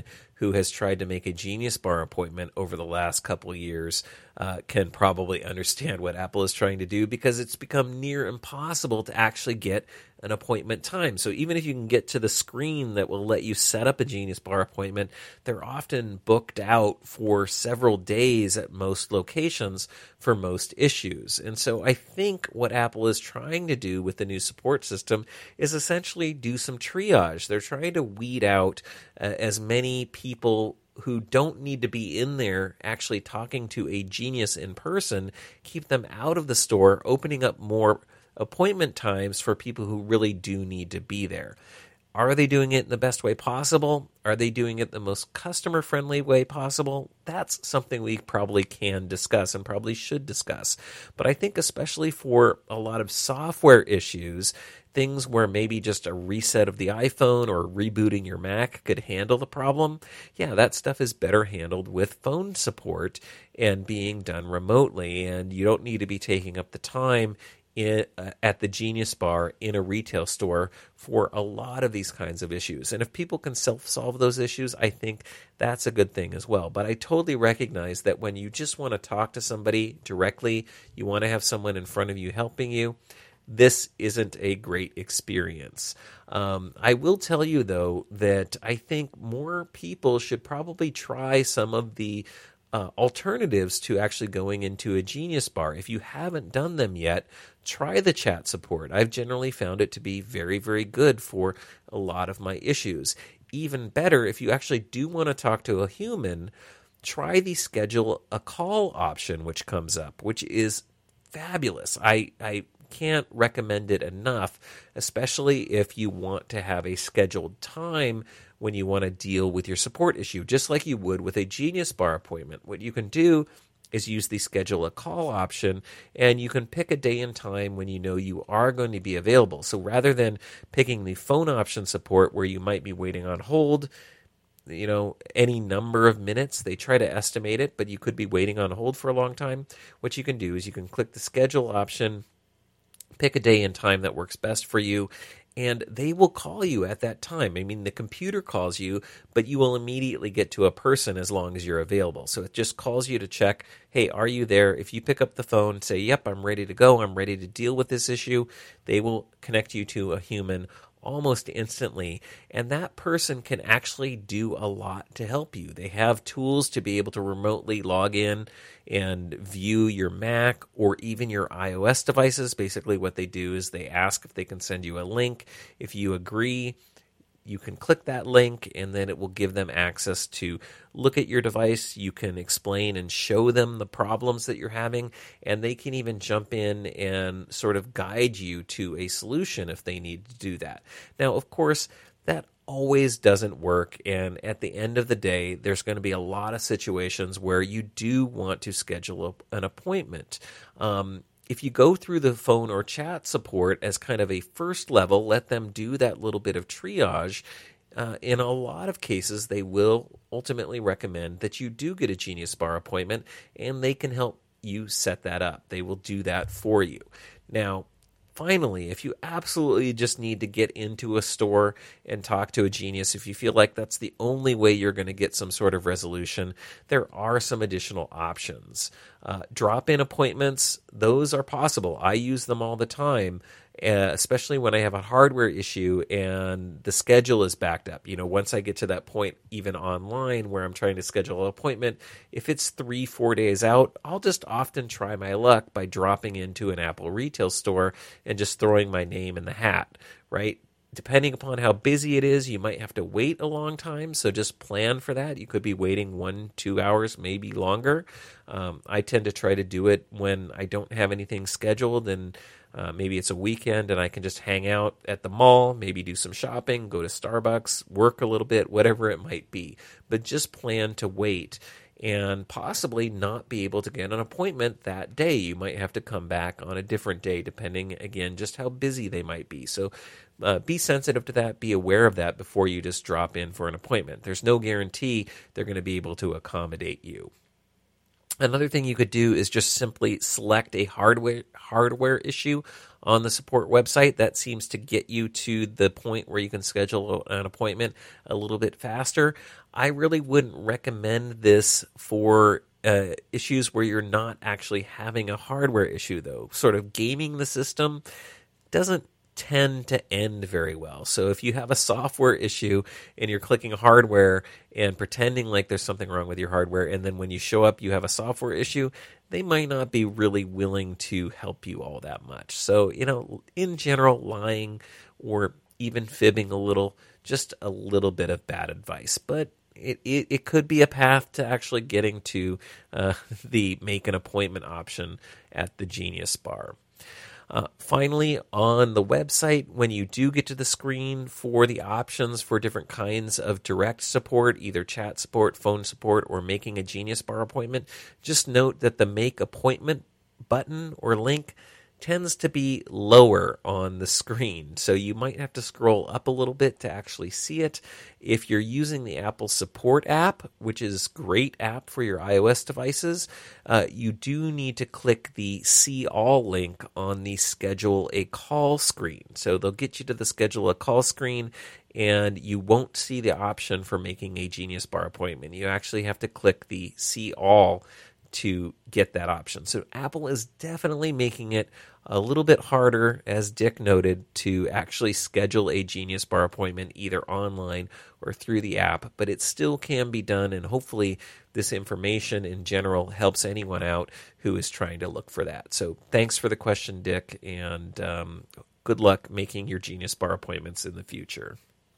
who has tried to make a Genius Bar appointment over the last couple of years uh, can probably understand what Apple is trying to do, because it's become near impossible to actually get an appointment time. So even if you can get to the screen that will let you set up a Genius Bar appointment, they're often booked out for several days at most locations for most issues. And so I think what Apple is trying to do with the new support system is essentially do some triage. They're trying to weed out uh, as many people who don't need to be in there actually talking to a genius in person, keep them out of the store, opening up more appointment times for people who really do need to be there. Are they doing it in the best way possible? Are they doing it the most customer-friendly way possible? That's something we probably can discuss and probably should discuss. But I think especially for a lot of software issues, things where maybe just a reset of the iPhone or rebooting your Mac could handle the problem, yeah, that stuff is better handled with phone support and being done remotely. And you don't need to be taking up the time In, uh, at the Genius Bar in a retail store for a lot of these kinds of issues. And if people can self-solve those issues, I think that's a good thing as well. But I totally recognize that when you just want to talk to somebody directly, you want to have someone in front of you helping you, this isn't a great experience. Um, I will tell you, though, that I think more people should probably try some of the Uh, alternatives to actually going into a Genius Bar. If you haven't done them yet, try the chat support. I've generally found it to be very, very good for a lot of my issues. Even better, if you actually do want to talk to a human, try the schedule a call option, which comes up, which is fabulous. I, I can't recommend it enough, especially if you want to have a scheduled time when you want to deal with your support issue, just like you would with a Genius Bar appointment. What you can do is use the schedule a call option, and you can pick a day and time when you know you are going to be available. So rather than picking the phone option support where you might be waiting on hold, you know, any number of minutes, they try to estimate it, but you could be waiting on hold for a long time. What you can do is you can click the schedule option, pick a day and time that works best for you, and they will call you at that time. I mean, the computer calls you, but you will immediately get to a person as long as you're available. So it just calls you to check, hey, are you there? If you pick up the phone, say, yep, I'm ready to go, I'm ready to deal with this issue, they will connect you to a human almost instantly, and that person can actually do a lot to help you. They have tools to be able to remotely log in and view your Mac or even your iOS devices. Basically what they do is they ask if they can send you a link. If you agree, you can click that link, and then it will give them access to look at your device. You can explain and show them the problems that you're having, and they can even jump in and sort of guide you to a solution if they need to do that. Now, of course, that always doesn't work, and at the end of the day, there's going to be a lot of situations where you do want to schedule an appointment. Um, If you go through the phone or chat support as kind of a first level, let them do that little bit of triage. Uh, in a lot of cases, they will ultimately recommend that you do get a Genius Bar appointment, and they can help you set that up. They will do that for you. Now, finally, if you absolutely just need to get into a store and talk to a genius, if you feel like that's the only way you're going to get some sort of resolution, there are some additional options. Uh, drop-in appointments, those are possible. I use them all the time, uh, especially when I have a hardware issue and the schedule is backed up. You know, once I get to that point, even online, where I'm trying to schedule an appointment, if it's three, four days out, I'll just often try my luck by dropping into an Apple retail store and just throwing my name in the hat, right? Depending upon how busy it is, you might have to wait a long time, so just plan for that. You could be waiting one, two hours, maybe longer. Um, I tend to try to do it when I don't have anything scheduled, and uh, maybe it's a weekend and I can just hang out at the mall, maybe do some shopping, go to Starbucks, work a little bit, whatever it might be. But just plan to wait and possibly not be able to get an appointment that day. You might have to come back on a different day, depending, again, just how busy they might be. So uh, be sensitive to that. Be aware of that before you just drop in for an appointment. There's no guarantee they're going to be able to accommodate you. Another thing you could do is just simply select a hardware hardware issue on the support website. That seems to get you to the point where you can schedule an appointment a little bit faster. I really wouldn't recommend this for uh, issues where you're not actually having a hardware issue, though. Sort of gaming the system doesn't tend to end very well. So if you have a software issue and you're clicking hardware and pretending like there's something wrong with your hardware, and then when you show up you have a software issue, they might not be really willing to help you all that much. So, you know, in general, lying or even fibbing a little, just a little bit of bad advice. But it, it, it could be a path to actually getting to uh, the make an appointment option at the Genius Bar. Uh, finally, on the website, when you do get to the screen for the options for different kinds of direct support, either chat support, phone support, or making a Genius Bar appointment, just note that the Make Appointment button or link tends to be lower on the screen. So you might have to scroll up a little bit to actually see it. If you're using the Apple Support app, which is a great app for your iOS devices, uh, you do need to click the See All link on the Schedule a Call screen. So they'll get you to the Schedule a Call screen, and you won't see the option for making a Genius Bar appointment. You actually have to click the See All to get that option. So Apple is definitely making it a little bit harder, as Dick noted, to actually schedule a Genius Bar appointment either online or through the app, but it still can be done, and hopefully this information in general helps anyone out who is trying to look for that. So thanks for the question, Dick, and um, good luck making your Genius Bar appointments in the future.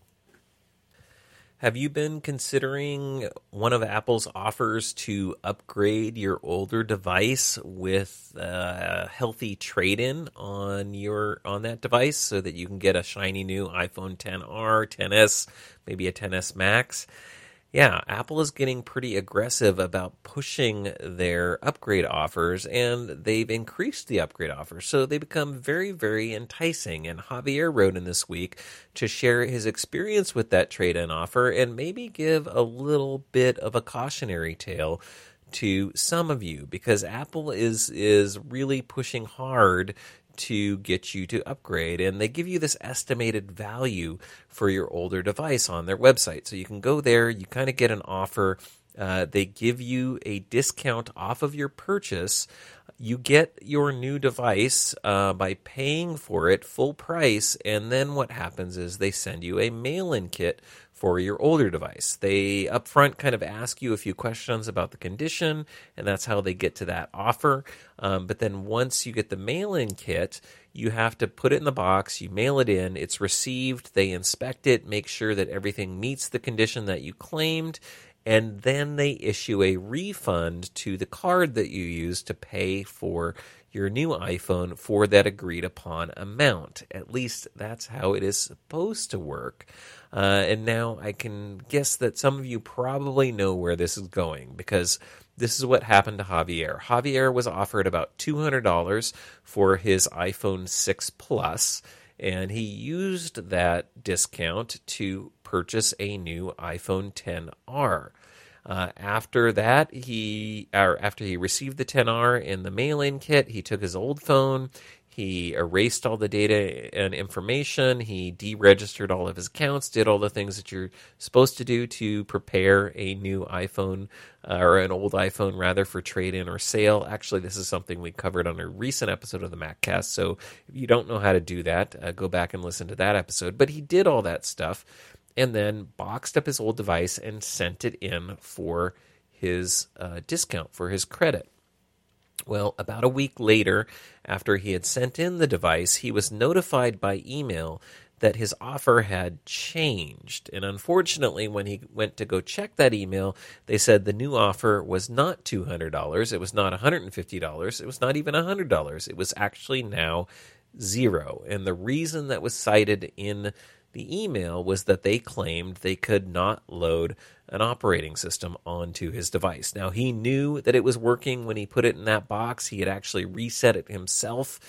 Have you been considering one of Apple's offers to upgrade your older device with a healthy trade-in on your on that device so that you can get a shiny new iPhone X R, X S, maybe a X S Max? Yeah, Apple is getting pretty aggressive about pushing their upgrade offers, and they've increased the upgrade offers, so they become very, very enticing. And Javier wrote in this week to share his experience with that trade-in offer and maybe give a little bit of a cautionary tale to some of you, because Apple is is really pushing hard to get you to upgrade, and they give you this estimated value for your older device on their website. So you can go there, you kind of get an offer, uh, they give you a discount off of your purchase. You get your new device uh, by paying for it full price, and then what happens is they send you a mail-in kit for your older device. They upfront kind of ask you a few questions about the condition, and that's how they get to that offer. Um, but then once you get the mail-in kit, you have to put it in the box, you mail it in, it's received, they inspect it, make sure that everything meets the condition that you claimed, and then they issue a refund to the card that you use to pay for your new iPhone for that agreed upon amount. At least that's how it is supposed to work. Uh, and now I can guess that some of you probably know where this is going, because this is what happened to Javier. Javier was offered about two hundred dollars for his iPhone six Plus, and he used that discount to purchase a new iPhone X R. Uh, after that, he or after he received the X R in the mail-in kit, he took his old phone, he erased all the data and information, he deregistered all of his accounts, did all the things that you're supposed to do to prepare a new iPhone, uh, or an old iPhone rather, for trade-in or sale. Actually, this is something we covered on a recent episode of the MacCast, so if you don't know how to do that, uh, go back and listen to that episode. But he did all that stuff, and then boxed up his old device and sent it in for his uh, discount, for his credit. Well, about a week later, after he had sent in the device, he was notified by email that his offer had changed. And unfortunately, when he went to go check that email, they said the new offer was not two hundred dollars, it was not one hundred fifty dollars, it was not even one hundred dollars. It was actually now zero. And the reason that was cited in the email was that they claimed they could not load an operating system onto his device. Now, he knew that it was working when he put it in that box. He had actually reset it himself,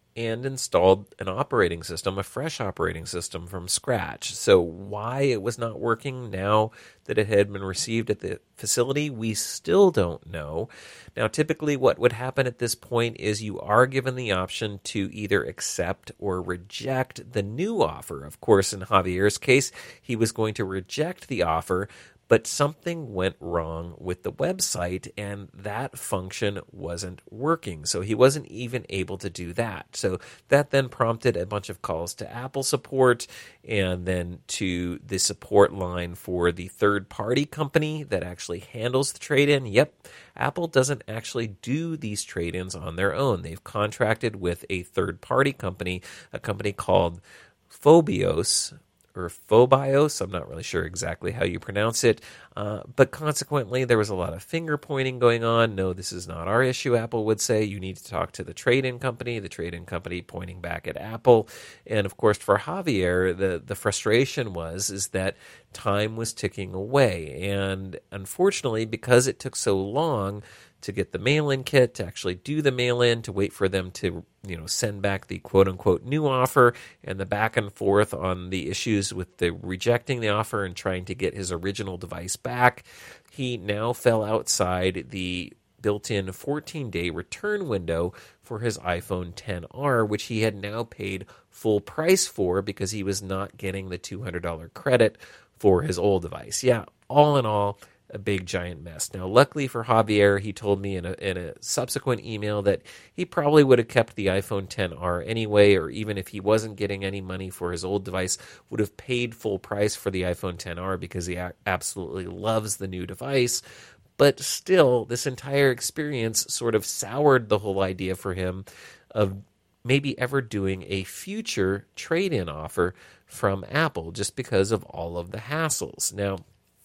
and installed an operating system, a fresh operating system from scratch. So why it was not working now that it had been received at the facility, we still don't know. Now, typically what would happen at this point is you are given the option to either accept or reject the new offer. Of course, in Javier's case, he was going to reject the offer, but something went wrong with the website and that function wasn't working. So he wasn't even able to do that. So that then prompted a bunch of calls to Apple support and then to the support line for the third-party company that actually handles the trade-in. Yep, Apple doesn't actually do these trade-ins on their own. They've contracted with a third-party company, a company called Phobios, or Phobios, I'm not really sure exactly how you pronounce it, uh, but consequently there was a lot of finger pointing going on. No, this is not our issue, Apple would say. You need to talk to the trade-in company, the trade-in company pointing back at Apple. And of course for Javier, the, the frustration was is that time was ticking away. And unfortunately, because it took so long to get the mail-in kit, to actually do the mail-in, to wait for them to, you know, send back the quote-unquote new offer, and the back and forth on the issues with the rejecting the offer and trying to get his original device back, he now fell outside the built-in fourteen-day return window for his iPhone X R, which he had now paid full price for because he was not getting the two hundred dollars credit for his old device. Yeah, all in all, a big giant mess. Now, luckily for Javier, he told me in a, in a subsequent email that he probably would have kept the iPhone X R anyway, or even if he wasn't getting any money for his old device, would have paid full price for the iPhone X R because he a- absolutely loves the new device. But still, this entire experience sort of soured the whole idea for him of maybe ever doing a future trade-in offer from Apple just because of all of the hassles. Now,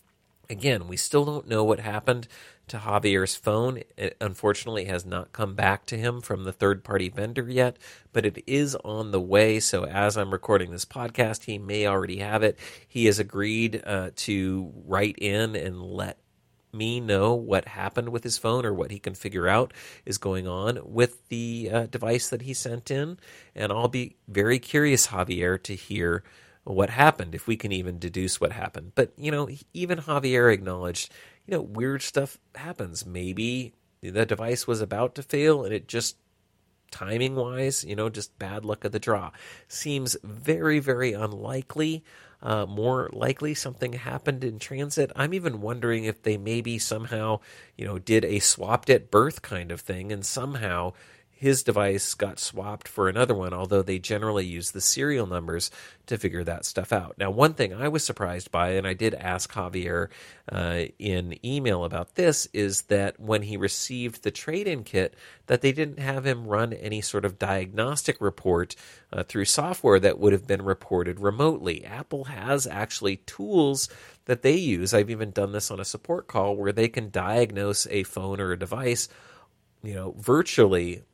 again, we still don't know what happened to Javier's phone. It unfortunately has not come back to him from the third-party vendor yet, but it is on the way. So as I'm recording this podcast, he may already have it. He has agreed uh, to write in and let me know what happened with his phone or what he can figure out is going on with the uh, device that he sent in. And I'll be very curious, Javier, to hear what happened, if we can even deduce what happened. But, you know, even Javier acknowledged, you know, weird stuff happens. Maybe the device was about to fail and it just, timing-wise, you know, just bad luck of the draw. Seems very, very unlikely. Uh, more likely something happened in transit. I'm even wondering if they maybe somehow, you know, did a swapped at birth kind of thing and somehow his device got swapped for another one, although they generally use the serial numbers to figure that stuff out. Now, one thing I was surprised by, and I did ask Javier uh, in email about this, is that when he received the trade-in kit, that they didn't have him run any sort of diagnostic report uh, through software that would have been reported remotely. Apple has actually tools that they use. I've even done this on a support call where they can diagnose a phone or a device, you know, virtually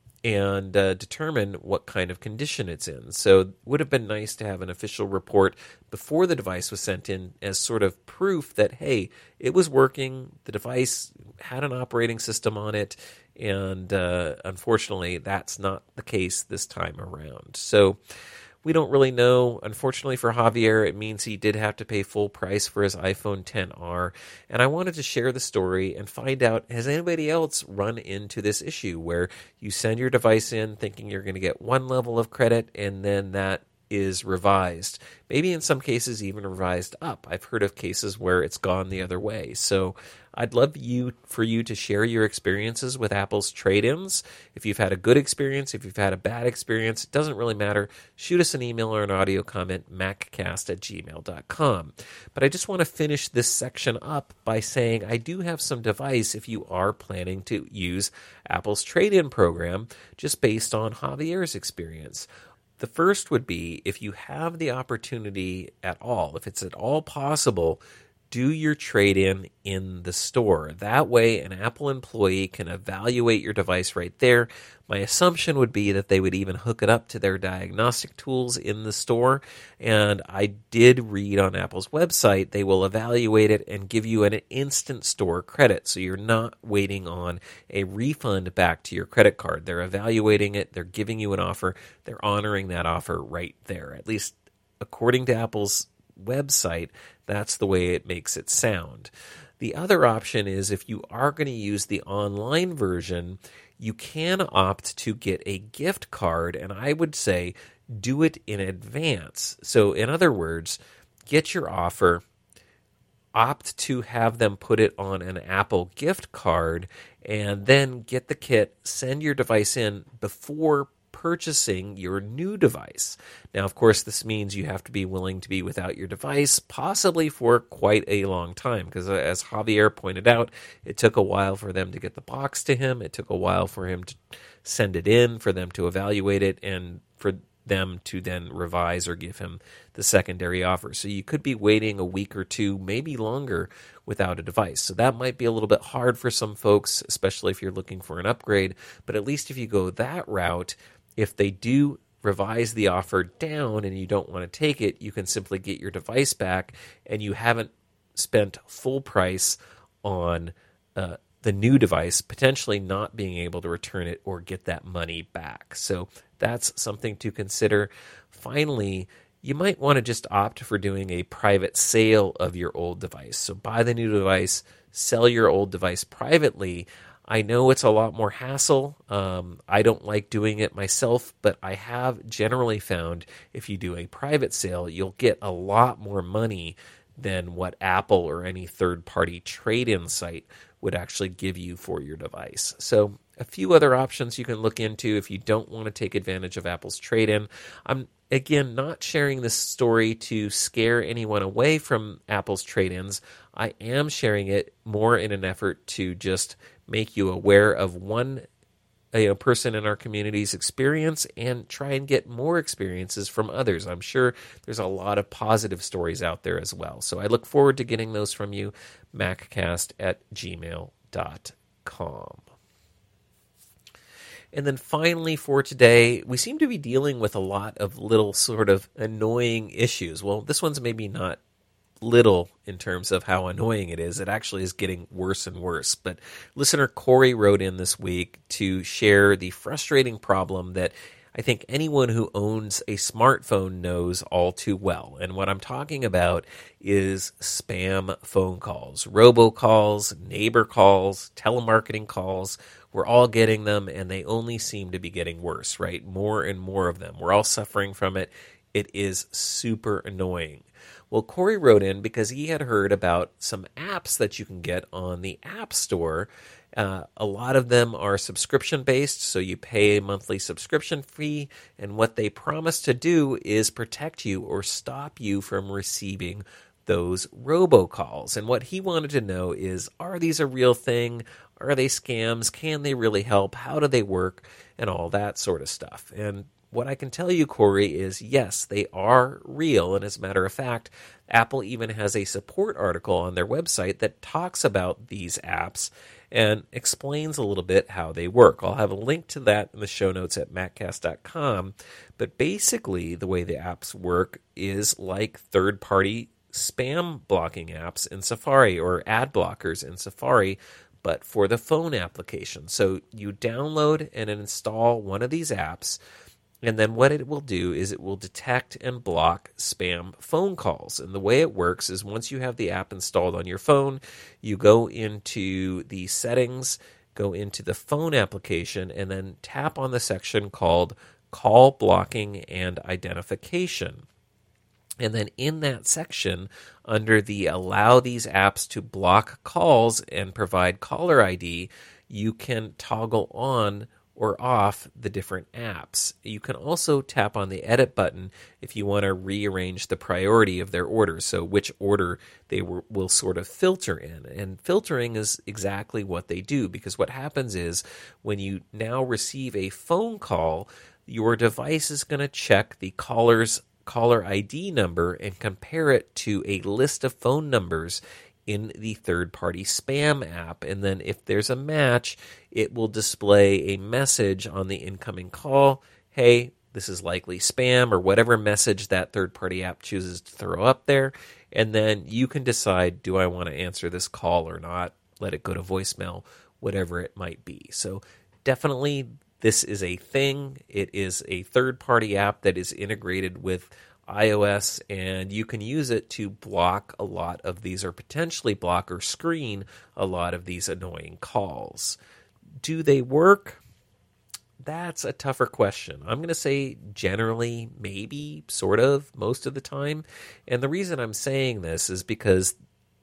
and uh, determine what kind of condition it's in. So it would have been nice to have an official report before the device was sent in as sort of proof that, hey, it was working, the device had an operating system on it, and uh, unfortunately that's not the case this time around. So we don't really know. Unfortunately for Javier, it means he did have to pay full price for his iPhone X R. And I wanted to share the story and find out, has anybody else run into this issue where you send your device in thinking you're going to get one level of credit and then that is revised. Maybe in some cases even revised up. I've heard of cases where it's gone the other way. So I'd love you for you to share your experiences with Apple's trade-ins. If you've had a good experience, if you've had a bad experience, it doesn't really matter. Shoot us an email or an audio comment, maccast at gmail dot com. But I just want to finish this section up by saying I do have some advice if you are planning to use Apple's trade-in program just based on Javier's experience. The first would be, if you have the opportunity at all, if it's at all possible, do your trade-in in the store. That way, an Apple employee can evaluate your device right there. My assumption would be that they would even hook it up to their diagnostic tools in the store. And I did read on Apple's website, they will evaluate it and give you an instant store credit. So you're not waiting on a refund back to your credit card. They're evaluating it. They're giving you an offer. They're honoring that offer right there. At least according to Apple's website, that's the way it makes it sound. The other option is if you are going to use the online version, you can opt to get a gift card, and I would say do it in advance. So in other words, get your offer, opt to have them put it on an Apple gift card, and then get the kit, send your device in before purchasing your new device. Now, of course, this means you have to be willing to be without your device, possibly for quite a long time, because as Javier pointed out, it took a while for them to get the box to him. It took a while for him to send it in, for them to evaluate it, and for them to then revise or give him the secondary offer. So you could be waiting a week or two, maybe longer, without a device. So that might be a little bit hard for some folks, especially if you're looking for an upgrade. But at least if you go that route, if they do revise the offer down and you don't want to take it, you can simply get your device back and you haven't spent full price on uh, the new device, potentially not being able to return it or get that money back. So that's something to consider. Finally, you might want to just opt for doing a private sale of your old device. So buy the new device, sell your old device privately. I know it's a lot more hassle. Um, I don't like doing it myself, but I have generally found if you do a private sale, you'll get a lot more money than what Apple or any third-party trade-in site would actually give you for your device. So a few other options you can look into if you don't want to take advantage of Apple's trade-in. I'm, again, not sharing this story to scare anyone away from Apple's trade-ins. I am sharing it more in an effort to just make you aware of one you know, person in our community's experience and try and get more experiences from others. I'm sure there's a lot of positive stories out there as well. So I look forward to getting those from you, maccast at gmail dot com. And then finally for today, we seem to be dealing with a lot of little sort of annoying issues. Well, this one's maybe not little in terms of how annoying it is. It actually is getting worse and worse. But listener Corey wrote in this week to share the frustrating problem that I think anyone who owns a smartphone knows all too well. And what I'm talking about is spam phone calls, robocalls, neighbor calls, telemarketing calls. We're all getting them, and they only seem to be getting worse, right? More and more of them. We're all suffering from it. It is super annoying. Well, Corey wrote in because he had heard about some apps that you can get on the App Store. Uh, a lot of them are subscription-based, so you pay a monthly subscription fee, and what they promise to do is protect you or stop you from receiving those robocalls. And what he wanted to know is, are these a real thing? Are they scams? Can they really help? How do they work? And all that sort of stuff. And what I can tell you, Corey, is yes, they are real. And as a matter of fact, Apple even has a support article on their website that talks about these apps and explains a little bit how they work. I'll have a link to that in the show notes at maccast dot com. But basically, the way the apps work is like third-party spam blocking apps in Safari or ad blockers in Safari, but for the phone application. So you download and install one of these apps, and then what it will do is it will detect and block spam phone calls. And the way it works is once you have the app installed on your phone, you go into the settings, go into the phone application, and then tap on the section called Call Blocking and Identification. And then in that section, under the Allow these apps to block calls and provide caller I D, you can toggle on or off the different apps. You can also tap on the edit button if you want to rearrange the priority of their order, so which order they will, will sort of filter in. And filtering is exactly what they do, because what happens is when you now receive a phone call, your device is going to check the caller's caller I D number and compare it to a list of phone numbers in the third-party spam app. And then if there's a match, it will display a message on the incoming call. Hey, this is likely spam, or whatever message that third-party app chooses to throw up there. And then you can decide, do I want to answer this call or not? Let it go to voicemail, whatever it might be. So definitely this is a thing. It is a third-party app that is integrated with iOS, and you can use it to block a lot of these, or potentially block or screen a lot of these annoying calls. Do they work? That's a tougher question. I'm going to say generally, maybe, sort of, most of the time. And the reason I'm saying this is because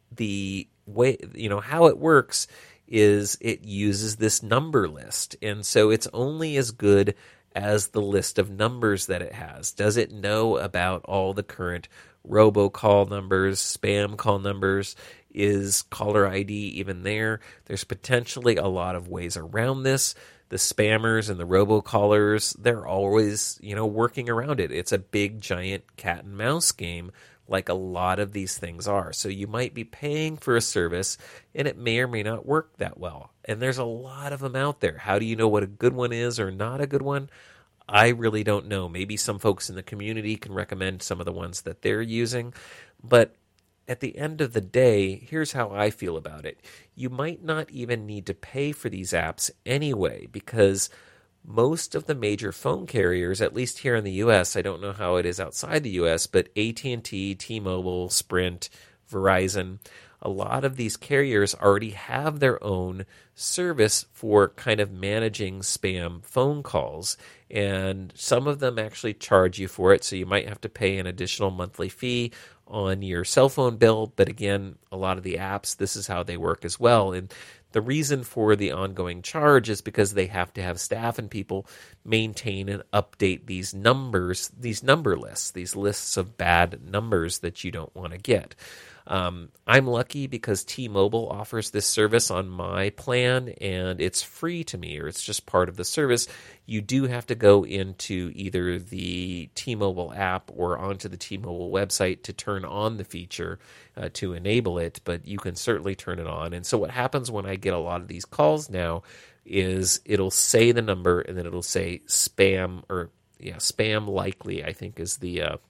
the way, you know, how it works is it uses this number list. And so it's only as good as the list of numbers that it has. Does it know about all the current robocall numbers, spam call numbers? Is caller I D even there? There's potentially a lot of ways around this. The spammers and the robocallers, they're always, you know, working around it. It's a big, giant cat and mouse game, like a lot of these things are. So you might be paying for a service, and it may or may not work that well. And there's a lot of them out there. How do you know what a good one is or not a good one? I really don't know. Maybe some folks in the community can recommend some of the ones that they're using. But at the end of the day, here's how I feel about it. You might not even need to pay for these apps anyway, because most of the major phone carriers, at least here in the U S, I don't know how it is outside the U S, but A T and T, T-Mobile, Sprint, Verizon, a lot of these carriers already have their own service for kind of managing spam phone calls. And some of them actually charge you for it, so you might have to pay an additional monthly fee on your cell phone bill. But again, a lot of the apps, this is how they work as well. And the reason for the ongoing charge is because they have to have staff and people maintain and update these numbers, these number lists, these lists of bad numbers that you don't want to get. Um, I'm lucky because T-Mobile offers this service on my plan, and it's free to me, or it's just part of the service. You do have to go into either the T-Mobile app or onto the T-Mobile website to turn on the feature uh, to enable it, but you can certainly turn it on. And so what happens when I get a lot of these calls now is it'll say the number, and then it'll say spam, or yeah, spam likely, I think is the uh,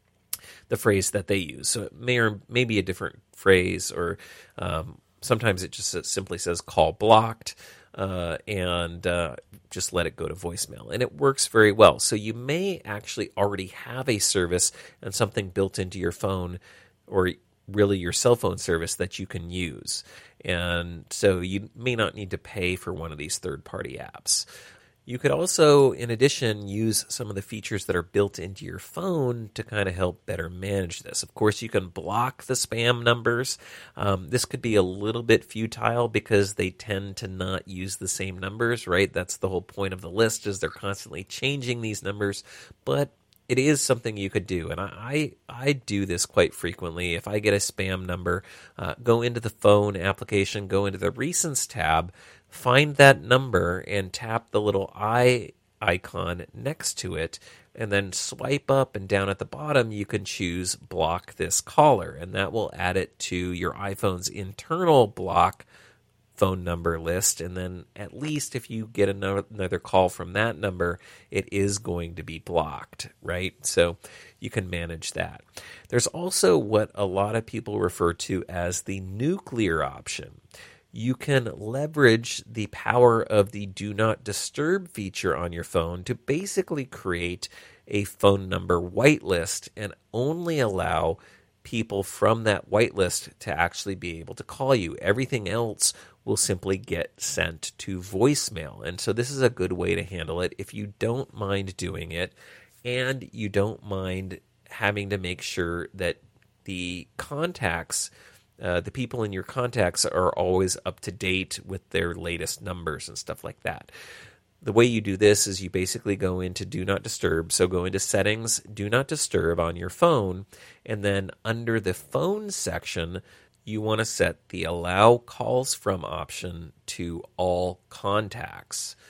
the phrase that they use. So it may or may be a different phrase, or um, sometimes it just simply says call blocked, uh, and uh, just let it go to voicemail. And it works very well. So you may actually already have a service and something built into your phone, or really your cell phone service, that you can use. And so you may not need to pay for one of these third-party apps. You could also, in addition, use some of the features that are built into your phone to kind of help better manage this. Of course, you can block the spam numbers. Um, this could be a little bit futile because they tend to not use the same numbers, right? That's the whole point of the list, is they're constantly changing these numbers. But it is something you could do, and I, I do this quite frequently. If I get a spam number, uh, go into the phone application, go into the Recents tab, find that number, and tap the little eye icon next to it, and then swipe up, and down at the bottom you can choose Block This Caller, and that will add it to your iPhone's internal block phone number list. And then at least if you get another, another call from that number, it is going to be blocked, right? So you can manage that. There's also what a lot of people refer to as the nuclear option. You can leverage the power of the Do Not Disturb feature on your phone to basically create a phone number whitelist and only allow people from that whitelist to actually be able to call you. Everything else will simply get sent to voicemail. And so this is a good way to handle it if you don't mind doing it, and you don't mind having to make sure that the contacts, uh, the people in your contacts are always up to date with their latest numbers and stuff like that. The way you do this is you basically go into Do Not Disturb. So go into Settings, Do Not Disturb on your phone, and then under the Phone section, you want to set the Allow Calls From option to all contacts.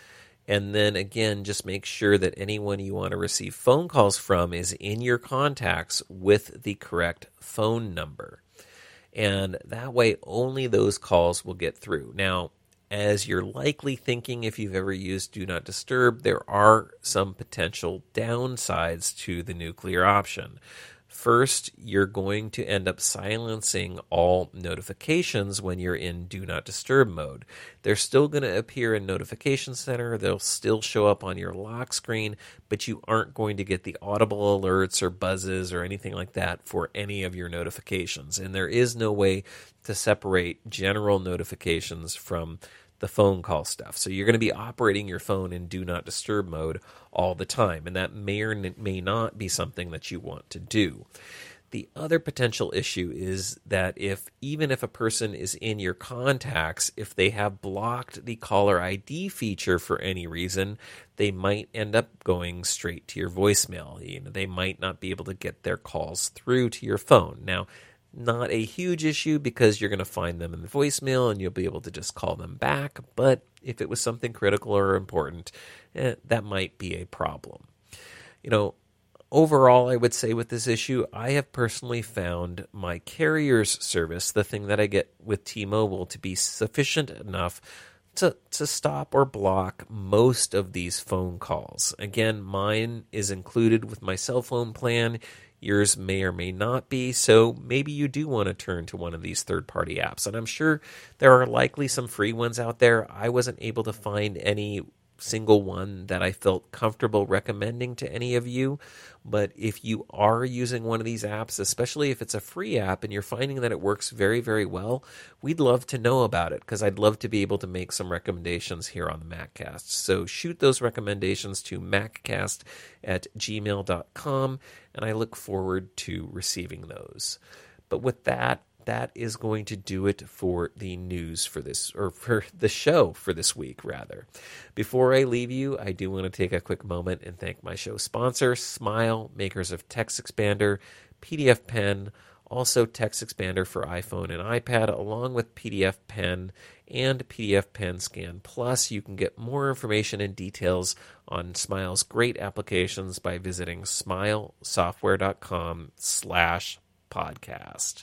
And then again, just make sure that anyone you want to receive phone calls from is in your contacts with the correct phone number. And that way, only those calls will get through. Now, as you're likely thinking, if you've ever used Do Not Disturb, there are some potential downsides to the nuclear option. First, you're going to end up silencing all notifications when you're in Do Not Disturb mode. They're still going to appear in Notification Center. They'll still show up on your lock screen, but you aren't going to get the audible alerts or buzzes or anything like that for any of your notifications. And there is no way to separate general notifications from the phone call stuff. So you're going to be operating your phone in Do Not Disturb mode all the time, and that may or may not be something that you want to do. The other potential issue is that if even if a person is in your contacts, if they have blocked the caller I D feature for any reason, they might end up going straight to your voicemail. You know, they might not be able to get their calls through to your phone. Now, not a huge issue because you're going to find them in the voicemail and you'll be able to just call them back. But if it was something critical or important, eh, that might be a problem. You know, overall, I would say with this issue, I have personally found my carrier's service, the thing that I get with T-Mobile, to be sufficient enough to, to stop or block most of these phone calls. Again, mine is included with my cell phone plan. Yours may or may not be, so maybe you do want to turn to one of these third-party apps. And I'm sure there are likely some free ones out there. I wasn't able to find any single one that I felt comfortable recommending to any of you. But if you are using one of these apps, especially if it's a free app and you're finding that it works very, very well, we'd love to know about it because I'd love to be able to make some recommendations here on the MacCast. So shoot those recommendations to maccast at gmail dot com, and I look forward to receiving those. But with that, that is going to do it for the news for this, or for the show for this week, rather. Before I leave you, I do want to take a quick moment and thank my show sponsor, Smile, makers of TextExpander, P D F Pen, also TextExpander for iPhone and iPad, along with P D F Pen and P D F Pen Scan Plus. You can get more information and details on Smile's great applications by visiting smilesoftware.com slash podcast.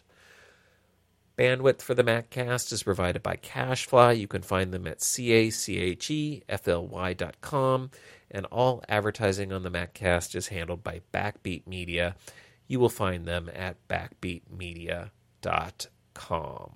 Bandwidth for the MacCast is provided by CacheFly. You can find them at C A C H E F L Y dot com, and all advertising on the MacCast is handled by Backbeat Media. You will find them at backbeat media dot com.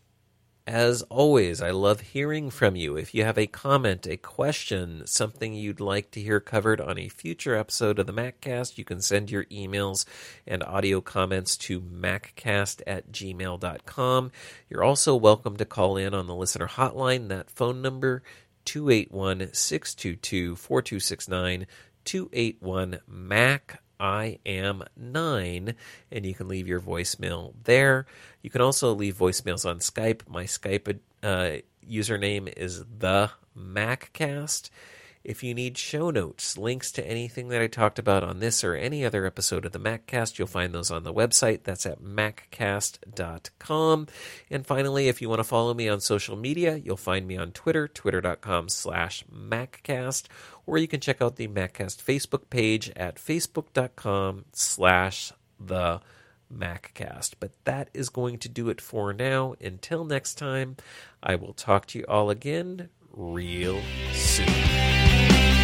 As always, I love hearing from you. If you have a comment, a question, something you'd like to hear covered on a future episode of the MacCast, you can send your emails and audio comments to maccast at gmail dot com. You're also welcome to call in on the listener hotline. That phone number, two eight one, six two two, four two six nine, two eight one, M A C. I am nine, and you can leave your voicemail there. You can also leave voicemails on Skype. My Skype uh, username is the MacCast. If you need show notes, links to anything that I talked about on this or any other episode of the MacCast, you'll find those on the website. That's at maccast dot com. And finally, if you want to follow me on social media, you'll find me on Twitter, twitter.com slash MacCast, or you can check out the MacCast Facebook page at facebook.com slash the MacCast. But that is going to do it for now. Until next time, I will talk to you all again real soon.